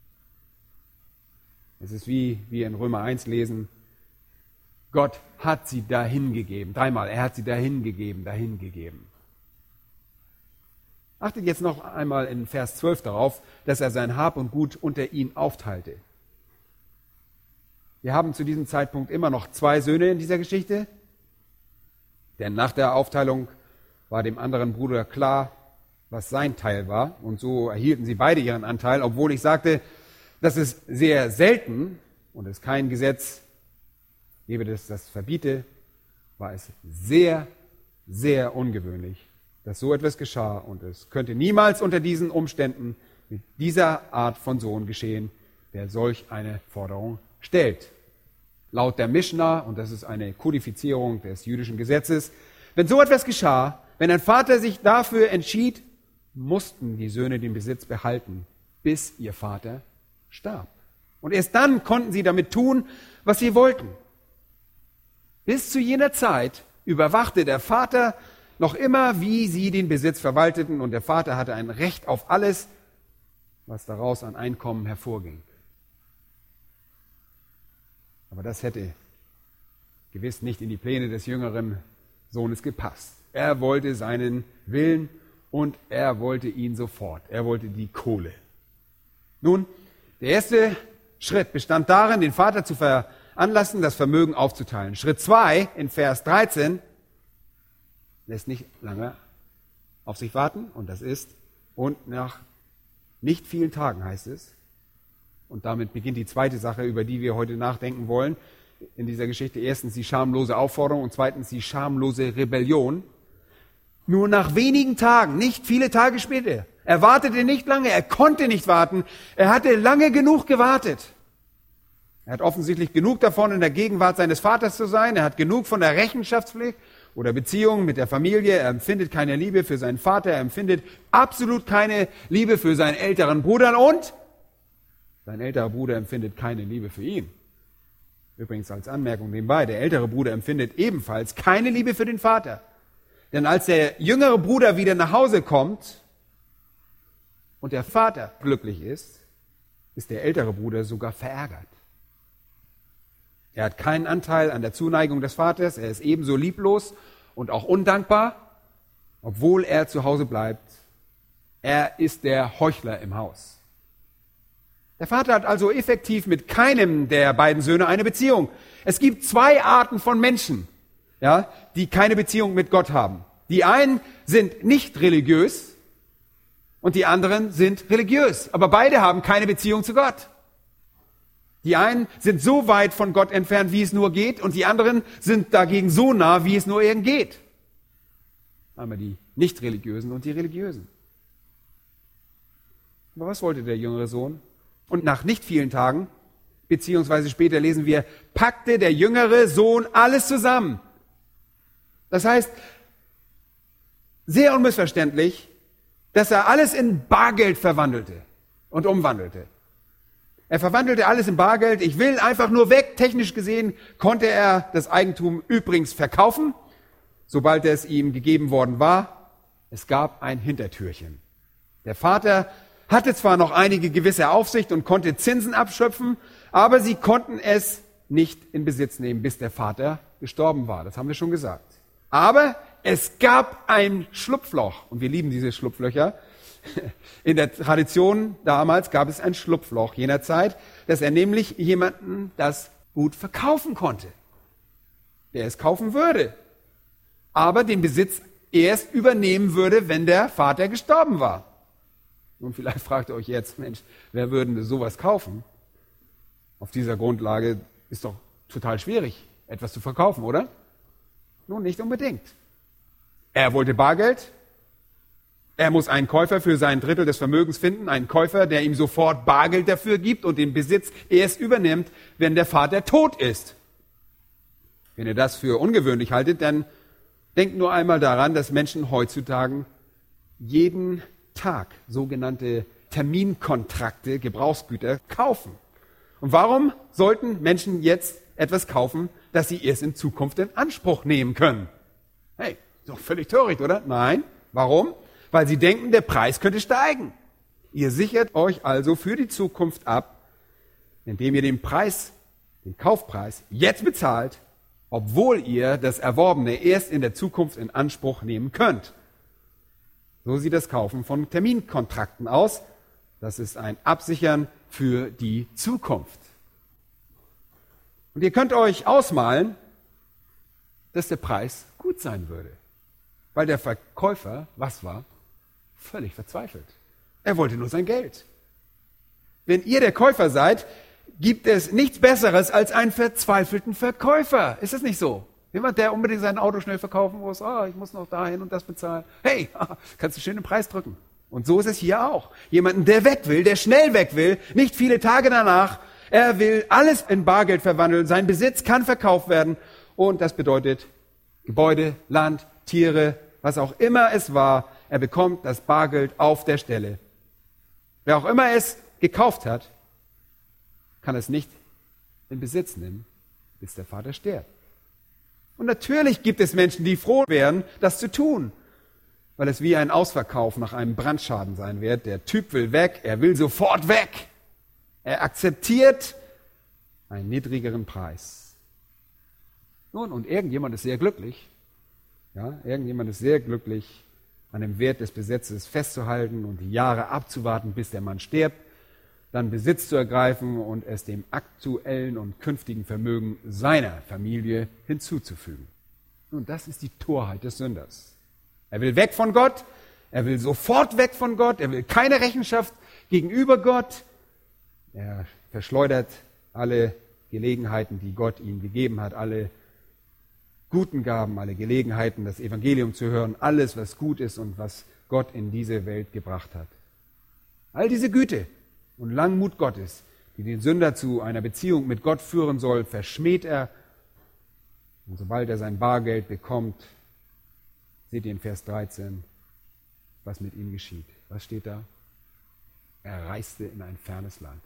Es ist wie wir in Römer eins lesen, Gott hat sie dahin gegeben. Dreimal, er hat sie dahin gegeben, dahin gegeben. Achtet jetzt noch einmal in Vers zwölf darauf, dass er sein Hab und Gut unter ihn aufteilte. Wir haben zu diesem Zeitpunkt immer noch zwei Söhne in dieser Geschichte, denn nach der Aufteilung war dem anderen Bruder klar, was sein Teil war. Und so erhielten sie beide ihren Anteil, obwohl ich sagte, das ist sehr selten und es kein Gesetz gebe, das das verbiete, war es sehr, sehr ungewöhnlich, dass so etwas geschah. Und es könnte niemals unter diesen Umständen mit dieser Art von Sohn geschehen, der solch eine Forderung stellt. Laut der Mishnah, und das ist eine Kodifizierung des jüdischen Gesetzes, wenn so etwas geschah, wenn ein Vater sich dafür entschied, mussten die Söhne den Besitz behalten, bis ihr Vater starb. Und erst dann konnten sie damit tun, was sie wollten. Bis zu jener Zeit überwachte der Vater noch immer, wie sie den Besitz verwalteten, und der Vater hatte ein Recht auf alles, was daraus an Einkommen hervorging. Aber das hätte gewiss nicht in die Pläne des jüngeren Sohnes gepasst. Er wollte seinen Willen und er wollte ihn sofort. Er wollte die Kohle. Nun, der erste Schritt bestand darin, den Vater zu veranlassen, das Vermögen aufzuteilen. Schritt zwei in Vers dreizehn lässt nicht lange auf sich warten, und das ist, und nach nicht vielen Tagen heißt es, und damit beginnt die zweite Sache, über die wir heute nachdenken wollen in dieser Geschichte. Erstens die schamlose Aufforderung und zweitens die schamlose Rebellion. nur nach wenigen Tagen, nicht viele Tage später. Er wartete nicht lange, er konnte nicht warten. Er hatte lange genug gewartet. Er hat offensichtlich genug davon, in der Gegenwart seines Vaters zu sein. Er hat genug von der Rechenschaftspflicht oder Beziehung mit der Familie. Er empfindet keine Liebe für seinen Vater. Er empfindet absolut keine Liebe für seinen älteren Bruder. Und sein älterer Bruder empfindet keine Liebe für ihn. Übrigens als Anmerkung nebenbei, der ältere Bruder empfindet ebenfalls keine Liebe für den Vater. Denn als der jüngere Bruder wieder nach Hause kommt und der Vater glücklich ist, ist der ältere Bruder sogar verärgert. Er hat keinen Anteil an der Zuneigung des Vaters, er ist ebenso lieblos und auch undankbar, obwohl er zu Hause bleibt. Er ist der Heuchler im Haus. Der Vater hat also effektiv mit keinem der beiden Söhne eine Beziehung. Es gibt zwei Arten von Menschen, ja, die keine Beziehung mit Gott haben. Die einen sind nicht religiös und die anderen sind religiös. Aber beide haben keine Beziehung zu Gott. Die einen sind so weit von Gott entfernt, wie es nur geht, und die anderen sind dagegen so nah, wie es nur irgend geht. Einmal die Nicht-Religiösen und die Religiösen. Aber was wollte der jüngere Sohn? Und nach nicht vielen Tagen, beziehungsweise später lesen wir, packte der jüngere Sohn alles zusammen. Das heißt, sehr unmissverständlich, dass er alles in Bargeld verwandelte und umwandelte. Er verwandelte alles in Bargeld. Ich will einfach nur weg. Technisch gesehen konnte er das Eigentum übrigens verkaufen, sobald es ihm gegeben worden war. Es gab ein Hintertürchen. Der Vater hatte zwar noch einige gewisse Aufsicht und konnte Zinsen abschöpfen, aber sie konnten es nicht in Besitz nehmen, bis der Vater gestorben war. Das haben wir schon gesagt. Aber es gab ein Schlupfloch, und wir lieben diese Schlupflöcher. In der Tradition damals gab es ein Schlupfloch jener Zeit, dass er nämlich jemanden das gut verkaufen konnte, der es kaufen würde, aber den Besitz erst übernehmen würde, wenn der Vater gestorben war. Und vielleicht fragt ihr euch jetzt, Mensch, wer würde denn sowas kaufen? Auf dieser Grundlage ist doch total schwierig, etwas zu verkaufen, oder? Nun, nicht unbedingt. Er wollte Bargeld. Er muss einen Käufer für sein Drittel des Vermögens finden, einen Käufer, der ihm sofort Bargeld dafür gibt und den Besitz erst übernimmt, wenn der Vater tot ist. Wenn ihr das für ungewöhnlich haltet, dann denkt nur einmal daran, dass Menschen heutzutage jeden Tag sogenannte Terminkontrakte, Gebrauchsgüter kaufen. Und warum sollten Menschen jetzt etwas kaufen, das sie erst in Zukunft in Anspruch nehmen können? Hey, ist doch völlig töricht, oder? Nein. Warum? Weil sie denken, der Preis könnte steigen. Ihr sichert euch also für die Zukunft ab, indem ihr den Preis, den Kaufpreis jetzt bezahlt, obwohl ihr das Erworbene erst in der Zukunft in Anspruch nehmen könnt. So sieht das Kaufen von Terminkontrakten aus. Das ist ein Absichern für die Zukunft. Und ihr könnt euch ausmalen, dass der Preis gut sein würde. Weil der Verkäufer, was war? Völlig verzweifelt. Er wollte nur sein Geld. Wenn ihr der Käufer seid, gibt es nichts Besseres als einen verzweifelten Verkäufer. Ist das nicht so? Jemand, der unbedingt sein Auto schnell verkaufen muss. Ah, ich muss noch dahin und das bezahlen. Hey, kannst du schön den Preis drücken. Und so ist es hier auch. Jemanden, der weg will, der schnell weg will, nicht viele Tage danach. Er will alles in Bargeld verwandeln. Sein Besitz kann verkauft werden. Und das bedeutet Gebäude, Land, Tiere, was auch immer es war. Er bekommt das Bargeld auf der Stelle. Wer auch immer es gekauft hat, kann es nicht in Besitz nehmen, bis der Vater stirbt. Und natürlich gibt es Menschen, die froh wären, das zu tun, weil es wie ein Ausverkauf nach einem Brandschaden sein wird. Der Typ will weg, er will sofort weg. Er akzeptiert einen niedrigeren Preis. Nun, und irgendjemand ist sehr glücklich, ja, irgendjemand ist sehr glücklich, an dem Wert des Besitzes festzuhalten und die Jahre abzuwarten, bis der Mann stirbt, dann Besitz zu ergreifen und es dem aktuellen und künftigen Vermögen seiner Familie hinzuzufügen. Und das ist die Torheit des Sünders. Er will weg von Gott, er will sofort weg von Gott, er will keine Rechenschaft gegenüber Gott. Er verschleudert alle Gelegenheiten, die Gott ihm gegeben hat, alle guten Gaben, alle Gelegenheiten, das Evangelium zu hören, alles, was gut ist und was Gott in diese Welt gebracht hat. All diese Güte und Langmut Gottes, die den Sünder zu einer Beziehung mit Gott führen soll, verschmäht er. Und sobald er sein Bargeld bekommt, seht ihr in Vers dreizehn, was mit ihm geschieht. Was steht da? Er reiste in ein fernes Land.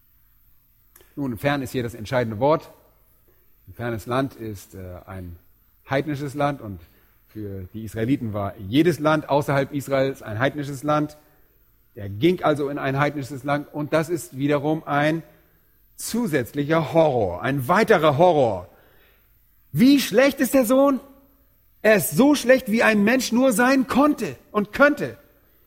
Nun, fern ist hier das entscheidende Wort. Ein fernes Land ist äh, ein heidnisches Land und für die Israeliten war jedes Land außerhalb Israels ein heidnisches Land. Er ging also in ein heidnisches Land und das ist wiederum ein zusätzlicher Horror, ein weiterer Horror. Wie schlecht ist der Sohn? Er ist so schlecht, wie ein Mensch nur sein konnte und könnte.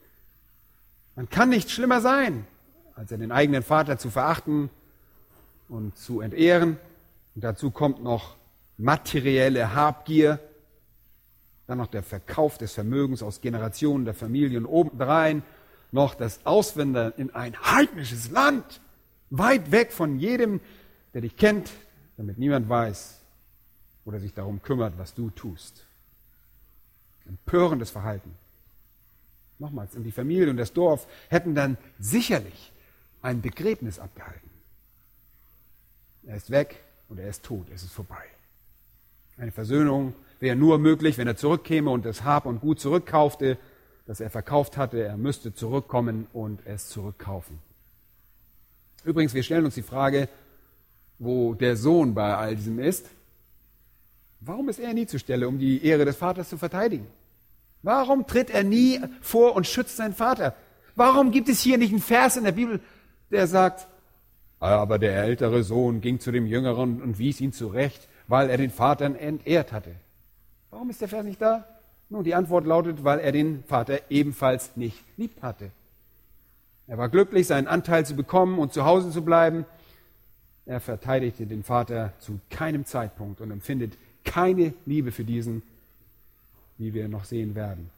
Man kann nicht schlimmer sein, als er den eigenen Vater zu verachten und zu entehren. Und dazu kommt noch materielle Habgier, dann noch der Verkauf des Vermögens aus Generationen der Familie und obendrein noch das Auswandern in ein heidnisches Land, weit weg von jedem, der dich kennt, damit niemand weiß oder sich darum kümmert, was du tust. Empörendes Verhalten. Nochmals, und die Familie und das Dorf hätten dann sicherlich ein Begräbnis abgehalten. Er ist weg und er ist tot, es ist vorbei. Eine Versöhnung wäre nur möglich, wenn er zurückkäme und das Hab und Gut zurückkaufte, das er verkauft hatte. Er müsste zurückkommen und es zurückkaufen. Übrigens, wir stellen uns die Frage, wo der Sohn bei all diesem ist. Warum ist er nie zur Stelle, um die Ehre des Vaters zu verteidigen? Warum tritt er nie vor und schützt seinen Vater? Warum gibt es hier nicht einen Vers in der Bibel, der sagt, aber der ältere Sohn ging zu dem Jüngeren und wies ihn zurecht, weil er den Vater entehrt hatte? Warum ist der Vers nicht da? Nun, die Antwort lautet, weil er den Vater ebenfalls nicht lieb hatte. Er war glücklich, seinen Anteil zu bekommen und zu Hause zu bleiben. Er verteidigte den Vater zu keinem Zeitpunkt und empfindet keine Liebe für diesen, wie wir noch sehen werden.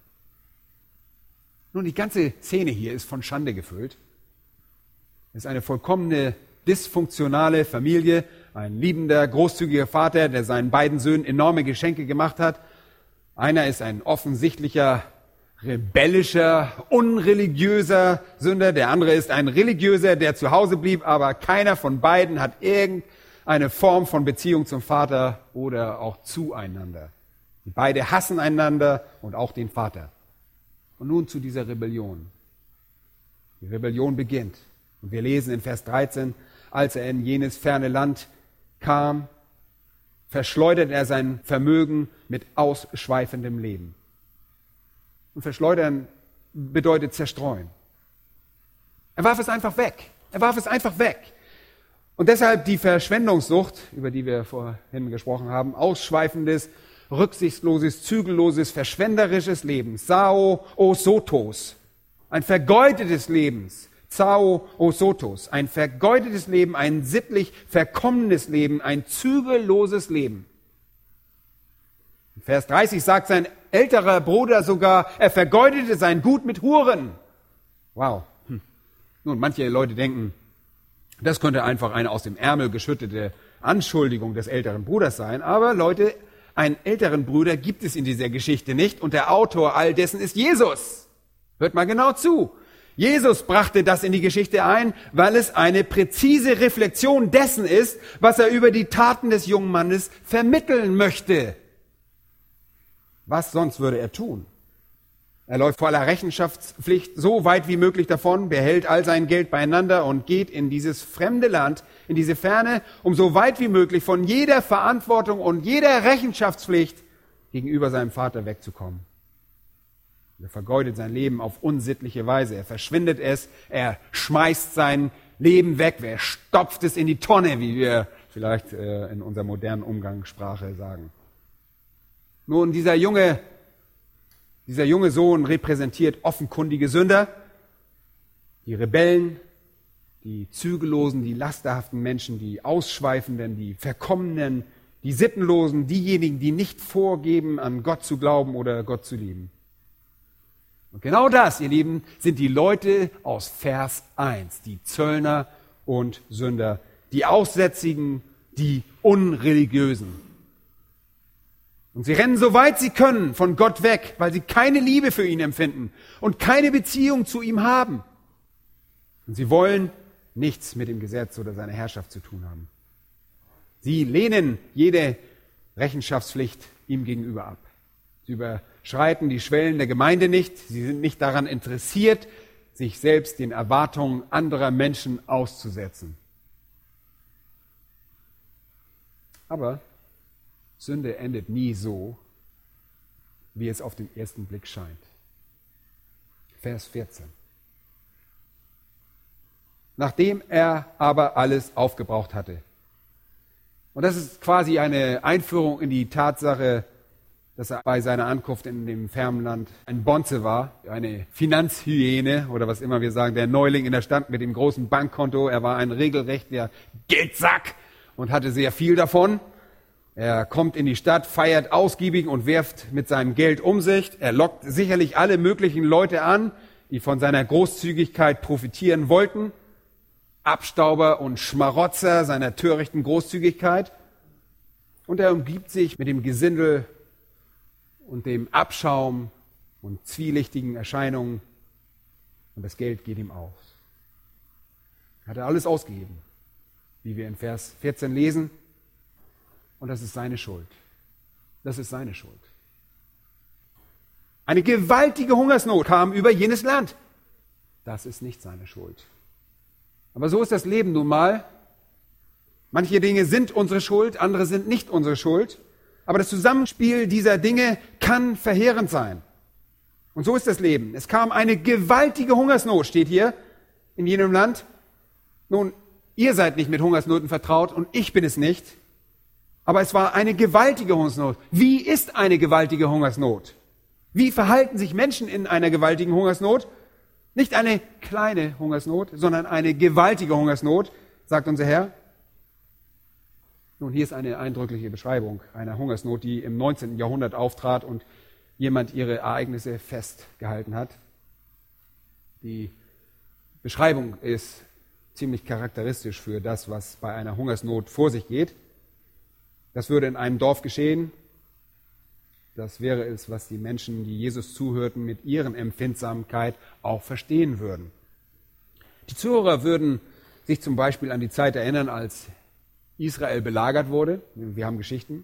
Nun, die ganze Szene hier ist von Schande gefüllt. Es ist eine vollkommene, dysfunktionale Familie, ein liebender, großzügiger Vater, der seinen beiden Söhnen enorme Geschenke gemacht hat. Einer ist ein offensichtlicher, rebellischer, unreligiöser Sünder, der andere ist ein religiöser, der zu Hause blieb, aber keiner von beiden hat irgendeine Form von Beziehung zum Vater oder auch zueinander. Die beide hassen einander und auch den Vater. Und nun zu dieser Rebellion. Die Rebellion beginnt. Und wir lesen in Vers dreizehn, als er in jenes ferne Land kam, verschleudert er sein Vermögen mit ausschweifendem Leben. Und verschleudern bedeutet zerstreuen. Er warf es einfach weg. Er warf es einfach weg. Und deshalb die Verschwendungssucht, über die wir vorhin gesprochen haben, ausschweifendes, rücksichtsloses, zügelloses, verschwenderisches Leben, Sao o Sotos, ein vergeudetes Lebens, Sao o Sotos, ein vergeudetes Leben, ein sittlich verkommenes Leben, ein zügelloses Leben. In Vers dreißig sagt sein älterer Bruder sogar, er vergeudete sein Gut mit Huren. Wow. Hm. Nun, manche Leute denken, das könnte einfach eine aus dem Ärmel geschüttete Anschuldigung des älteren Bruders sein, aber Leute, einen älteren Bruder gibt es in dieser Geschichte nicht und der Autor all dessen ist Jesus. Hört mal genau zu. Jesus brachte das in die Geschichte ein, weil es eine präzise Reflexion dessen ist, was er über die Taten des jungen Mannes vermitteln möchte. Was sonst würde er tun? Er läuft vor aller Rechenschaftspflicht so weit wie möglich davon, behält all sein Geld beieinander und geht in dieses fremde Land, in diese Ferne, um so weit wie möglich von jeder Verantwortung und jeder Rechenschaftspflicht gegenüber seinem Vater wegzukommen. Er vergeudet sein Leben auf unsittliche Weise, er verschwindet es, er schmeißt sein Leben weg, er stopft es in die Tonne, wie wir vielleicht äh, in unserer modernen Umgangssprache sagen. Nun, dieser junge Dieser junge Sohn repräsentiert offenkundige Sünder, die Rebellen, die zügellosen, die lasterhaften Menschen, die Ausschweifenden, die Verkommenen, die Sittenlosen, diejenigen, die nicht vorgeben, an Gott zu glauben oder Gott zu lieben. Und genau das, ihr Lieben, sind die Leute aus Vers eins, die Zöllner und Sünder, die Aussätzigen, die Unreligiösen. Und sie rennen so weit sie können von Gott weg, weil sie keine Liebe für ihn empfinden und keine Beziehung zu ihm haben. Und sie wollen nichts mit dem Gesetz oder seiner Herrschaft zu tun haben. Sie lehnen jede Rechenschaftspflicht ihm gegenüber ab. Sie überschreiten die Schwellen der Gemeinde nicht. Sie sind nicht daran interessiert, sich selbst den Erwartungen anderer Menschen auszusetzen. Aber Sünde endet nie so, wie es auf den ersten Blick scheint. Vers vierzehn. Nachdem er aber alles aufgebraucht hatte. Und das ist quasi eine Einführung in die Tatsache, dass er bei seiner Ankunft in dem fernen Land ein Bonze war, eine Finanzhyäne oder was immer wir sagen, der Neuling in der Stadt mit dem großen Bankkonto. Er war ein regelrechter Geldsack und hatte sehr viel davon. Er kommt in die Stadt, feiert ausgiebig und wirft mit seinem Geld um sich. Er lockt sicherlich alle möglichen Leute an, die von seiner Großzügigkeit profitieren wollten. Abstauber und Schmarotzer seiner törichten Großzügigkeit. Und er umgibt sich mit dem Gesindel und dem Abschaum und zwielichtigen Erscheinungen. Und das Geld geht ihm aus. Er hat er alles ausgegeben, wie wir in Vers vierzehn lesen. Und das ist seine Schuld. Das ist seine Schuld. Eine gewaltige Hungersnot kam über jenes Land. Das ist nicht seine Schuld. Aber so ist das Leben nun mal. Manche Dinge sind unsere Schuld, andere sind nicht unsere Schuld. Aber das Zusammenspiel dieser Dinge kann verheerend sein. Und so ist das Leben. Es kam eine gewaltige Hungersnot, steht hier in jenem Land. Nun, ihr seid nicht mit Hungersnoten vertraut und ich bin es nicht. Aber es war eine gewaltige Hungersnot. Wie ist eine gewaltige Hungersnot? Wie verhalten sich Menschen in einer gewaltigen Hungersnot? Nicht eine kleine Hungersnot, sondern eine gewaltige Hungersnot, sagt unser Herr. Nun, hier ist eine eindrückliche Beschreibung einer Hungersnot, die im neunzehnten Jahrhundert auftrat und jemand ihre Ereignisse festgehalten hat. Die Beschreibung ist ziemlich charakteristisch für das, was bei einer Hungersnot vor sich geht. Das würde in einem Dorf geschehen. Das wäre es, was die Menschen, die Jesus zuhörten, mit ihren Empfindsamkeit auch verstehen würden. Die Zuhörer würden sich zum Beispiel an die Zeit erinnern, als Israel belagert wurde. Wir haben Geschichten.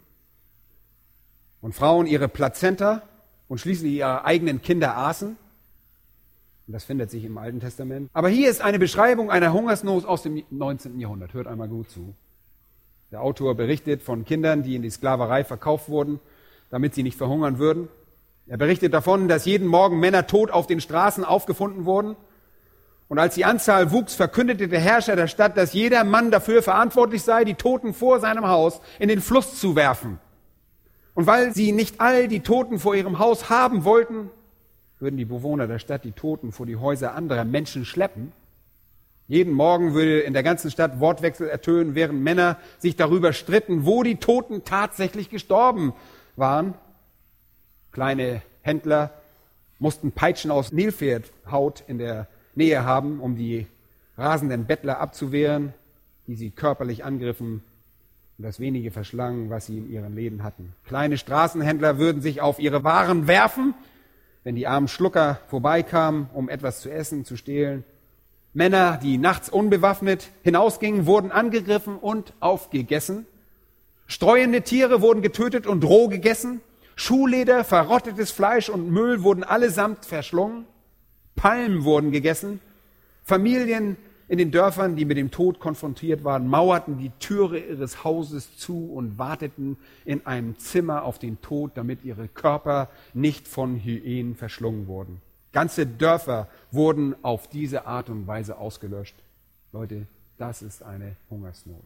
Und Frauen ihre Plazenta und schließlich ihre eigenen Kinder aßen. Und das findet sich im Alten Testament. Aber hier ist eine Beschreibung einer Hungersnot aus dem neunzehnten Jahrhundert. Hört einmal gut zu. Der Autor berichtet von Kindern, die in die Sklaverei verkauft wurden, damit sie nicht verhungern würden. Er berichtet davon, dass jeden Morgen Männer tot auf den Straßen aufgefunden wurden. Und als die Anzahl wuchs, verkündete der Herrscher der Stadt, dass jeder Mann dafür verantwortlich sei, die Toten vor seinem Haus in den Fluss zu werfen. Und weil sie nicht all die Toten vor ihrem Haus haben wollten, würden die Bewohner der Stadt die Toten vor die Häuser anderer Menschen schleppen. Jeden Morgen würde in der ganzen Stadt Wortwechsel ertönen, während Männer sich darüber stritten, wo die Toten tatsächlich gestorben waren. Kleine Händler mussten Peitschen aus Nilpferdhaut in der Nähe haben, um die rasenden Bettler abzuwehren, die sie körperlich angriffen und das wenige verschlangen, was sie in ihren Läden hatten. Kleine Straßenhändler würden sich auf ihre Waren werfen, wenn die armen Schlucker vorbeikamen, um etwas zu essen, zu stehlen. Männer, die nachts unbewaffnet hinausgingen, wurden angegriffen und aufgegessen. Streuende Tiere wurden getötet und roh gegessen. Schuhleder, verrottetes Fleisch und Müll wurden allesamt verschlungen. Palmen wurden gegessen. Familien in den Dörfern, die mit dem Tod konfrontiert waren, mauerten die Türe ihres Hauses zu und warteten in einem Zimmer auf den Tod, damit ihre Körper nicht von Hyänen verschlungen wurden. Ganze Dörfer wurden auf diese Art und Weise ausgelöscht. Leute, das ist eine Hungersnot.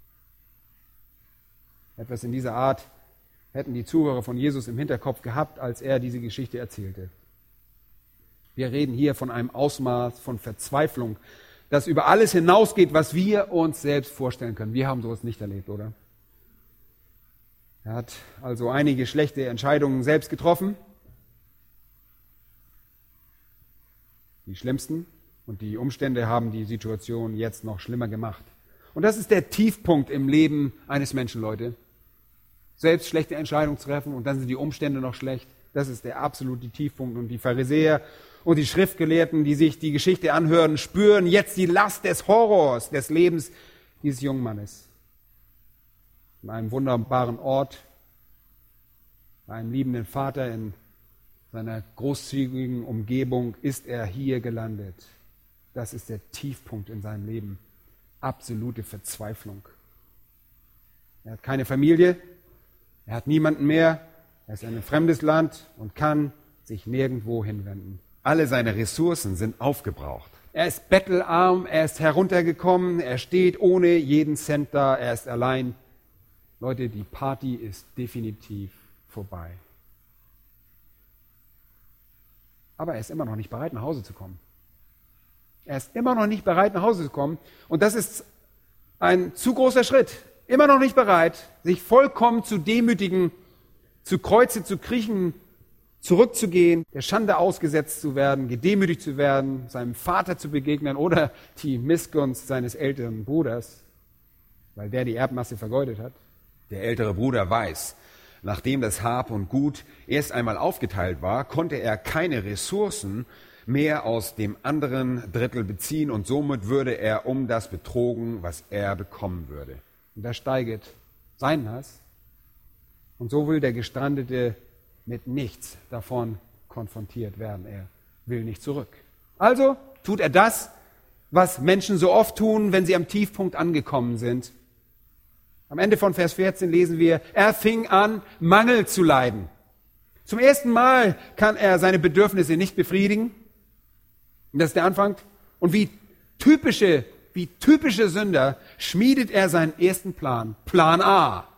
Etwas in dieser Art hätten die Zuhörer von Jesus im Hinterkopf gehabt, als er diese Geschichte erzählte. Wir reden hier von einem Ausmaß von Verzweiflung, das über alles hinausgeht, was wir uns selbst vorstellen können. Wir haben sowas nicht erlebt, oder? Er hat also einige schlechte Entscheidungen selbst getroffen. Die schlimmsten. Und die Umstände haben die Situation jetzt noch schlimmer gemacht. Und das ist der Tiefpunkt im Leben eines Menschen, Leute. selbst schlechte Entscheidungen treffen und dann sind die Umstände noch schlecht. Das ist der absolute Tiefpunkt. Und die Pharisäer und die Schriftgelehrten, die sich die Geschichte anhören, spüren jetzt die Last des Horrors des Lebens dieses jungen Mannes. In einem wunderbaren Ort, bei einem liebenden Vater in seiner großzügigen Umgebung ist er hier gelandet. Das ist der Tiefpunkt in seinem Leben. Absolute Verzweiflung. Er hat keine Familie, er hat niemanden mehr, er ist in ein fremdes Land und kann sich nirgendwo hinwenden. Alle seine Ressourcen sind aufgebraucht. Er ist bettelarm, er ist heruntergekommen, er steht ohne jeden Cent da, er ist allein. Leute, die Party ist definitiv vorbei. Aber er ist immer noch nicht bereit, nach Hause zu kommen. Er ist immer noch nicht bereit, nach Hause zu kommen. Und das ist ein zu großer Schritt. Immer noch nicht bereit, sich vollkommen zu demütigen, zu Kreuze zu kriechen, zurückzugehen, der Schande ausgesetzt zu werden, gedemütigt zu werden, seinem Vater zu begegnen oder die Missgunst seines älteren Bruders, weil der die Erbmasse vergeudet hat. Der ältere Bruder weiß, nachdem das Hab und Gut erst einmal aufgeteilt war, konnte er keine Ressourcen mehr aus dem anderen Drittel beziehen und somit würde er um das betrogen, was er bekommen würde. Und da steigt sein Hass. Und so will der Gestrandete mit nichts davon konfrontiert werden. Er will nicht zurück. Also tut er das, was Menschen so oft tun, wenn sie am Tiefpunkt angekommen sind. Am Ende von Vers vierzehn lesen wir, er fing an, Mangel zu leiden. Zum ersten Mal kann er seine Bedürfnisse nicht befriedigen. Und das ist der Anfang. Und wie typische, wie typische Sünder schmiedet er seinen ersten Plan, Plan A.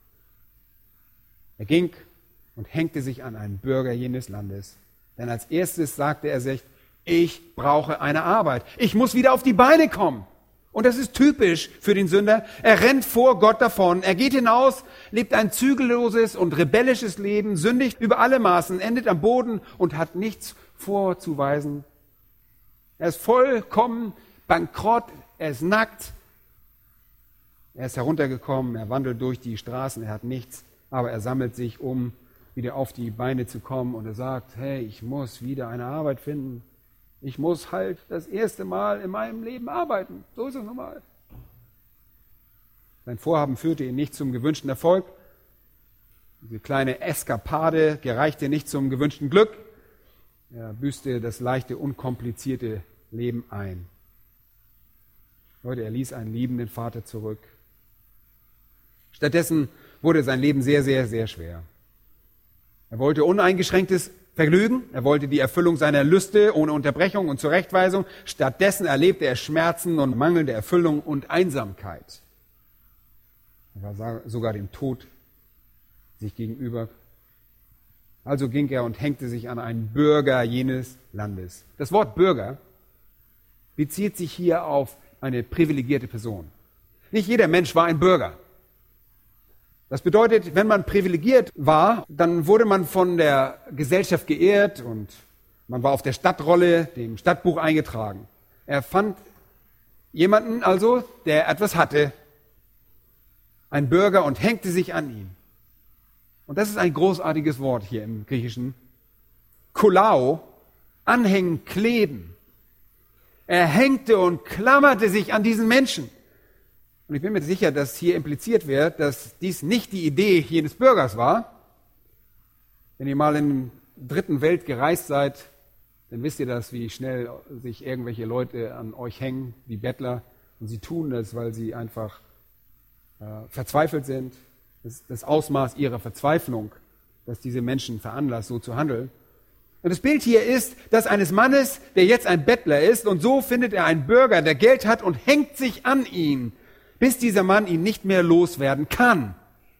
Er ging und hängte sich an einen Bürger jenes Landes. Denn als erstes sagte er sich, ich brauche eine Arbeit. Ich muss wieder auf die Beine kommen. Und das ist typisch für den Sünder. Er rennt vor Gott davon. Er geht hinaus, lebt ein zügelloses und rebellisches Leben, sündigt über alle Maßen, endet am Boden und hat nichts vorzuweisen. Er ist vollkommen bankrott, er ist nackt. Er ist heruntergekommen, er wandelt durch die Straßen, er hat nichts, aber er sammelt sich, um wieder auf die Beine zu kommen. Und er sagt, hey, ich muss wieder eine Arbeit finden. Ich muss halt das erste Mal in meinem Leben arbeiten. So ist es normal. Sein Vorhaben führte ihn nicht zum gewünschten Erfolg. Diese kleine Eskapade gereichte nicht zum gewünschten Glück. Er büßte das leichte, unkomplizierte Leben ein. Leute, er ließ einen liebenden Vater zurück. Stattdessen wurde sein Leben sehr, sehr, sehr schwer. Er wollte uneingeschränktes Vergnügen, er wollte die Erfüllung seiner Lüste ohne Unterbrechung und Zurechtweisung. Stattdessen erlebte er Schmerzen und mangelnde Erfüllung und Einsamkeit. Er war sogar dem Tod sich gegenüber. Also ging er und hängte sich an einen Bürger jenes Landes. Das Wort Bürger bezieht sich hier auf eine privilegierte Person. Nicht jeder Mensch war ein Bürger. Das bedeutet, wenn man privilegiert war, dann wurde man von der Gesellschaft geehrt und man war auf der Stadtrolle, dem Stadtbuch eingetragen. Er fand jemanden also, der etwas hatte, ein Bürger, und hängte sich an ihn. Und das ist ein großartiges Wort hier im Griechischen. Kulao, anhängen, kleben. Er hängte und klammerte sich an diesen Menschen. Und ich bin mir sicher, dass hier impliziert wird, dass dies nicht die Idee jenes Bürgers war. Wenn ihr mal in der dritten Welt gereist seid, dann wisst ihr das, wie schnell sich irgendwelche Leute an euch hängen, wie Bettler. Und sie tun das, weil sie einfach äh, verzweifelt sind. Das ist das Ausmaß ihrer Verzweiflung, das diese Menschen veranlasst, so zu handeln. Und das Bild hier ist das eines Mannes, der jetzt ein Bettler ist, und so findet er einen Bürger, der Geld hat, und hängt sich an ihn, bis dieser Mann ihn nicht mehr loswerden kann.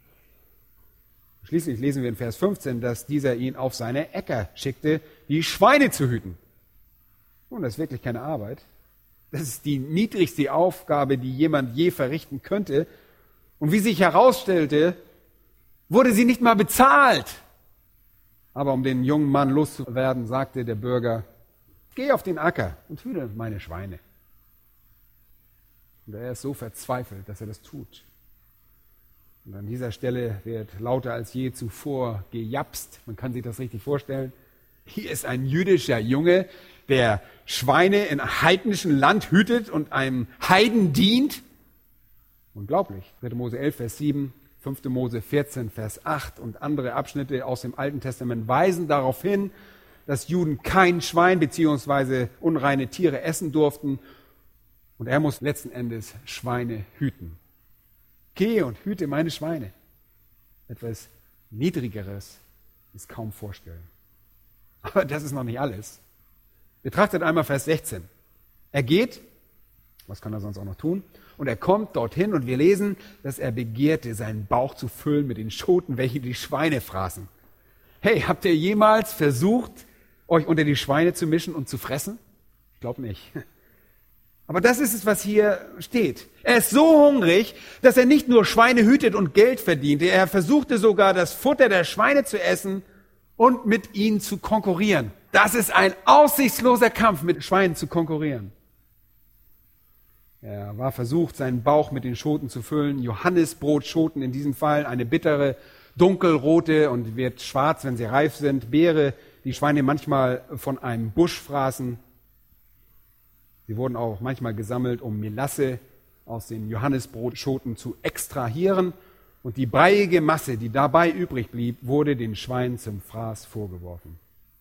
Schließlich lesen wir in Vers fünfzehn, dass dieser ihn auf seine Äcker schickte, die Schweine zu hüten. Und das ist wirklich keine Arbeit. Das ist die niedrigste Aufgabe, die jemand je verrichten könnte. Und wie sich herausstellte, wurde sie nicht mal bezahlt. Aber um den jungen Mann loszuwerden, sagte der Bürger, geh auf den Acker und hüte meine Schweine. Und er ist so verzweifelt, dass er das tut. Und an dieser Stelle wird lauter als je zuvor gejapst. Man kann sich das richtig vorstellen. Hier ist ein jüdischer Junge, der Schweine in heidnischem Land hütet und einem Heiden dient. Unglaublich. dritte Mose elf, Vers sieben, fünfte Mose vierzehn, Vers acht und andere Abschnitte aus dem Alten Testament weisen darauf hin, dass Juden kein Schwein bzw. unreine Tiere essen durften. Und er muss letzten Endes Schweine hüten. Gehe und hüte meine Schweine. Etwas Niedrigeres ist kaum vorstellen. Aber das ist noch nicht alles. Betrachtet einmal Vers sechzehn. Er geht, was kann er sonst auch noch tun? Und er kommt dorthin und wir lesen, dass er begehrte, seinen Bauch zu füllen mit den Schoten, welche die Schweine fraßen. Hey, habt ihr jemals versucht, euch unter die Schweine zu mischen und zu fressen? Ich glaube nicht. Aber das ist es, was hier steht. Er ist so hungrig, dass er nicht nur Schweine hütet und Geld verdiente, er versuchte sogar das Futter der Schweine zu essen und mit ihnen zu konkurrieren. Das ist ein aussichtsloser Kampf, mit Schweinen zu konkurrieren. Er war versucht, seinen Bauch mit den Schoten zu füllen. Johannisbrotschoten in diesem Fall, eine bittere, dunkelrote und wird schwarz, wenn sie reif sind. Beere, die Schweine manchmal von einem Busch fraßen. Sie wurden auch manchmal gesammelt, um Melasse aus den Johannisbrotschoten zu extrahieren. Und die breiige Masse, die dabei übrig blieb, wurde den Schweinen zum Fraß vorgeworfen.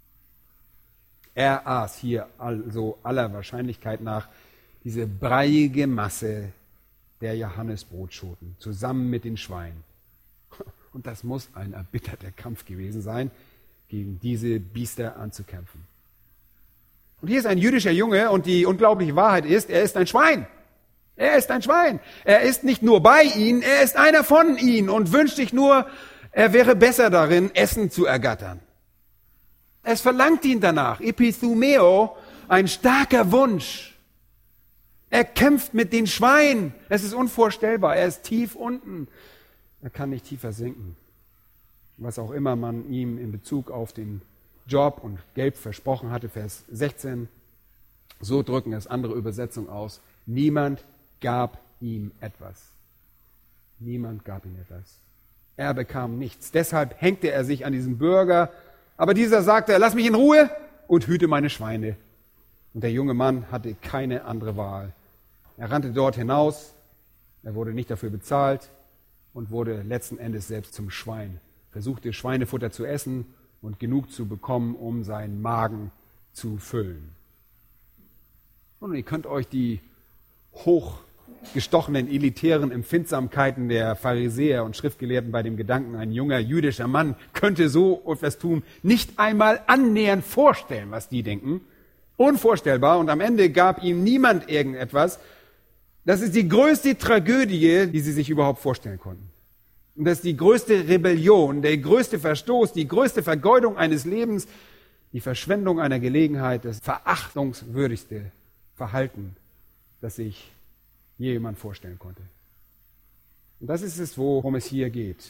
Er aß hier also aller Wahrscheinlichkeit nach diese breiige Masse der Johannisbrotschoten zusammen mit den Schweinen. Und das muss ein erbitterter Kampf gewesen sein, gegen diese Biester anzukämpfen. Und hier ist ein jüdischer Junge und die unglaubliche Wahrheit ist, er ist ein Schwein. Er ist ein Schwein. Er ist nicht nur bei ihnen, er ist einer von ihnen und wünscht sich nur, er wäre besser darin, Essen zu ergattern. Es verlangt ihn danach. Epithumeo, ein starker Wunsch. Er kämpft mit den Schweinen. Es ist unvorstellbar. Er ist tief unten. Er kann nicht tiefer sinken. Was auch immer man ihm in Bezug auf den Job und Geld versprochen hatte, Vers sechzehn. So drücken es andere Übersetzungen aus. Niemand gab ihm etwas. Niemand gab ihm etwas. Er bekam nichts. Deshalb hängte er sich an diesen Bürger. Aber dieser sagte, lass mich in Ruhe und hüte meine Schweine. Und der junge Mann hatte keine andere Wahl. Er rannte dort hinaus. Er wurde nicht dafür bezahlt und wurde letzten Endes selbst zum Schwein. Versuchte Schweinefutter zu essen und genug zu bekommen, um seinen Magen zu füllen. Und ihr könnt euch die hochgestochenen, elitären Empfindsamkeiten der Pharisäer und Schriftgelehrten bei dem Gedanken, ein junger jüdischer Mann könnte so etwas tun, nicht einmal annähernd vorstellen, was die denken. Unvorstellbar. Und am Ende gab ihm niemand irgendetwas. Das ist die größte Tragödie, die sie sich überhaupt vorstellen konnten. Und das ist die größte Rebellion, der größte Verstoß, die größte Vergeudung eines Lebens, die Verschwendung einer Gelegenheit, das verachtungswürdigste Verhalten, das sich je jemand vorstellen konnte. Und das ist es, worum es hier geht.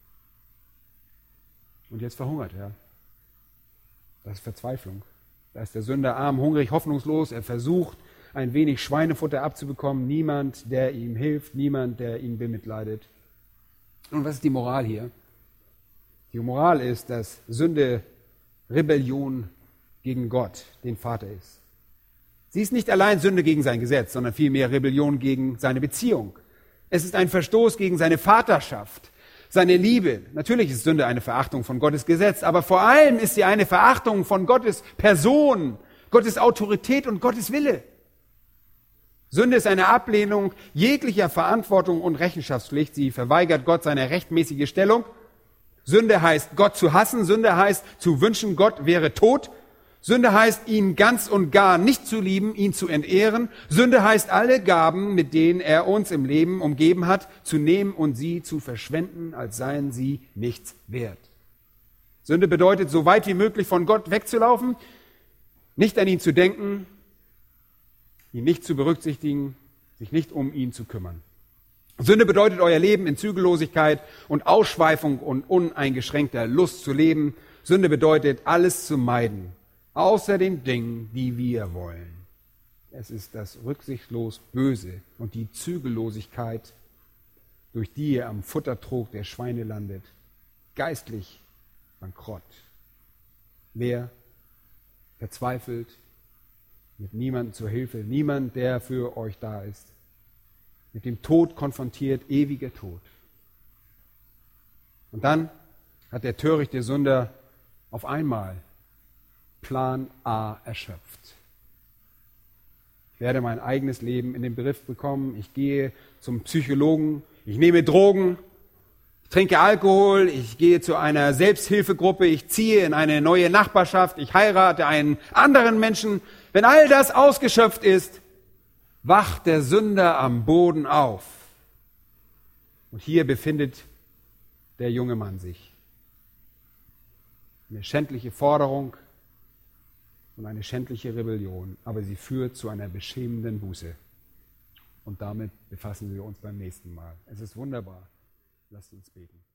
Und jetzt verhungert er. Das ist Verzweiflung. Da ist der Sünder arm, hungrig, hoffnungslos. Er versucht, ein wenig Schweinefutter abzubekommen. Niemand, der ihm hilft, niemand, der ihn bemitleidet. Und was ist die Moral hier? Die Moral ist, dass Sünde Rebellion gegen Gott, den Vater, ist. Sie ist nicht allein Sünde gegen sein Gesetz, sondern vielmehr Rebellion gegen seine Beziehung. Es ist ein Verstoß gegen seine Vaterschaft, seine Liebe. Natürlich ist Sünde eine Verachtung von Gottes Gesetz, aber vor allem ist sie eine Verachtung von Gottes Person, Gottes Autorität und Gottes Wille. Sünde ist eine Ablehnung jeglicher Verantwortung und Rechenschaftspflicht. Sie verweigert Gott seine rechtmäßige Stellung. Sünde heißt, Gott zu hassen. Sünde heißt, zu wünschen, Gott wäre tot. Sünde heißt, ihn ganz und gar nicht zu lieben, ihn zu entehren. Sünde heißt, alle Gaben, mit denen er uns im Leben umgeben hat, zu nehmen und sie zu verschwenden, als seien sie nichts wert. Sünde bedeutet, so weit wie möglich von Gott wegzulaufen, nicht an ihn zu denken, ihn nicht zu berücksichtigen, sich nicht um ihn zu kümmern. Sünde bedeutet, euer Leben in Zügellosigkeit und Ausschweifung und uneingeschränkter Lust zu leben. Sünde bedeutet, alles zu meiden, außer den Dingen, die wir wollen. Es ist das rücksichtslos Böse und die Zügellosigkeit, durch die er am Futtertrog der Schweine landet. Geistlich bankrott. Leer, verzweifelt, mit niemandem zur Hilfe, niemand, der für euch da ist. Mit dem Tod konfrontiert, ewiger Tod. Und dann hat der törichte Sünder auf einmal Plan A erschöpft. Ich werde mein eigenes Leben in den Griff bekommen. Ich gehe zum Psychologen. Ich nehme Drogen. Ich trinke Alkohol. Ich gehe zu einer Selbsthilfegruppe. Ich ziehe in eine neue Nachbarschaft. Ich heirate einen anderen Menschen. Wenn all das ausgeschöpft ist, wacht der Sünder am Boden auf. Und hier befindet der junge Mann sich. Eine schändliche Forderung und eine schändliche Rebellion, aber sie führt zu einer beschämenden Buße. Und damit befassen wir uns beim nächsten Mal. Es ist wunderbar. Lasst uns beten.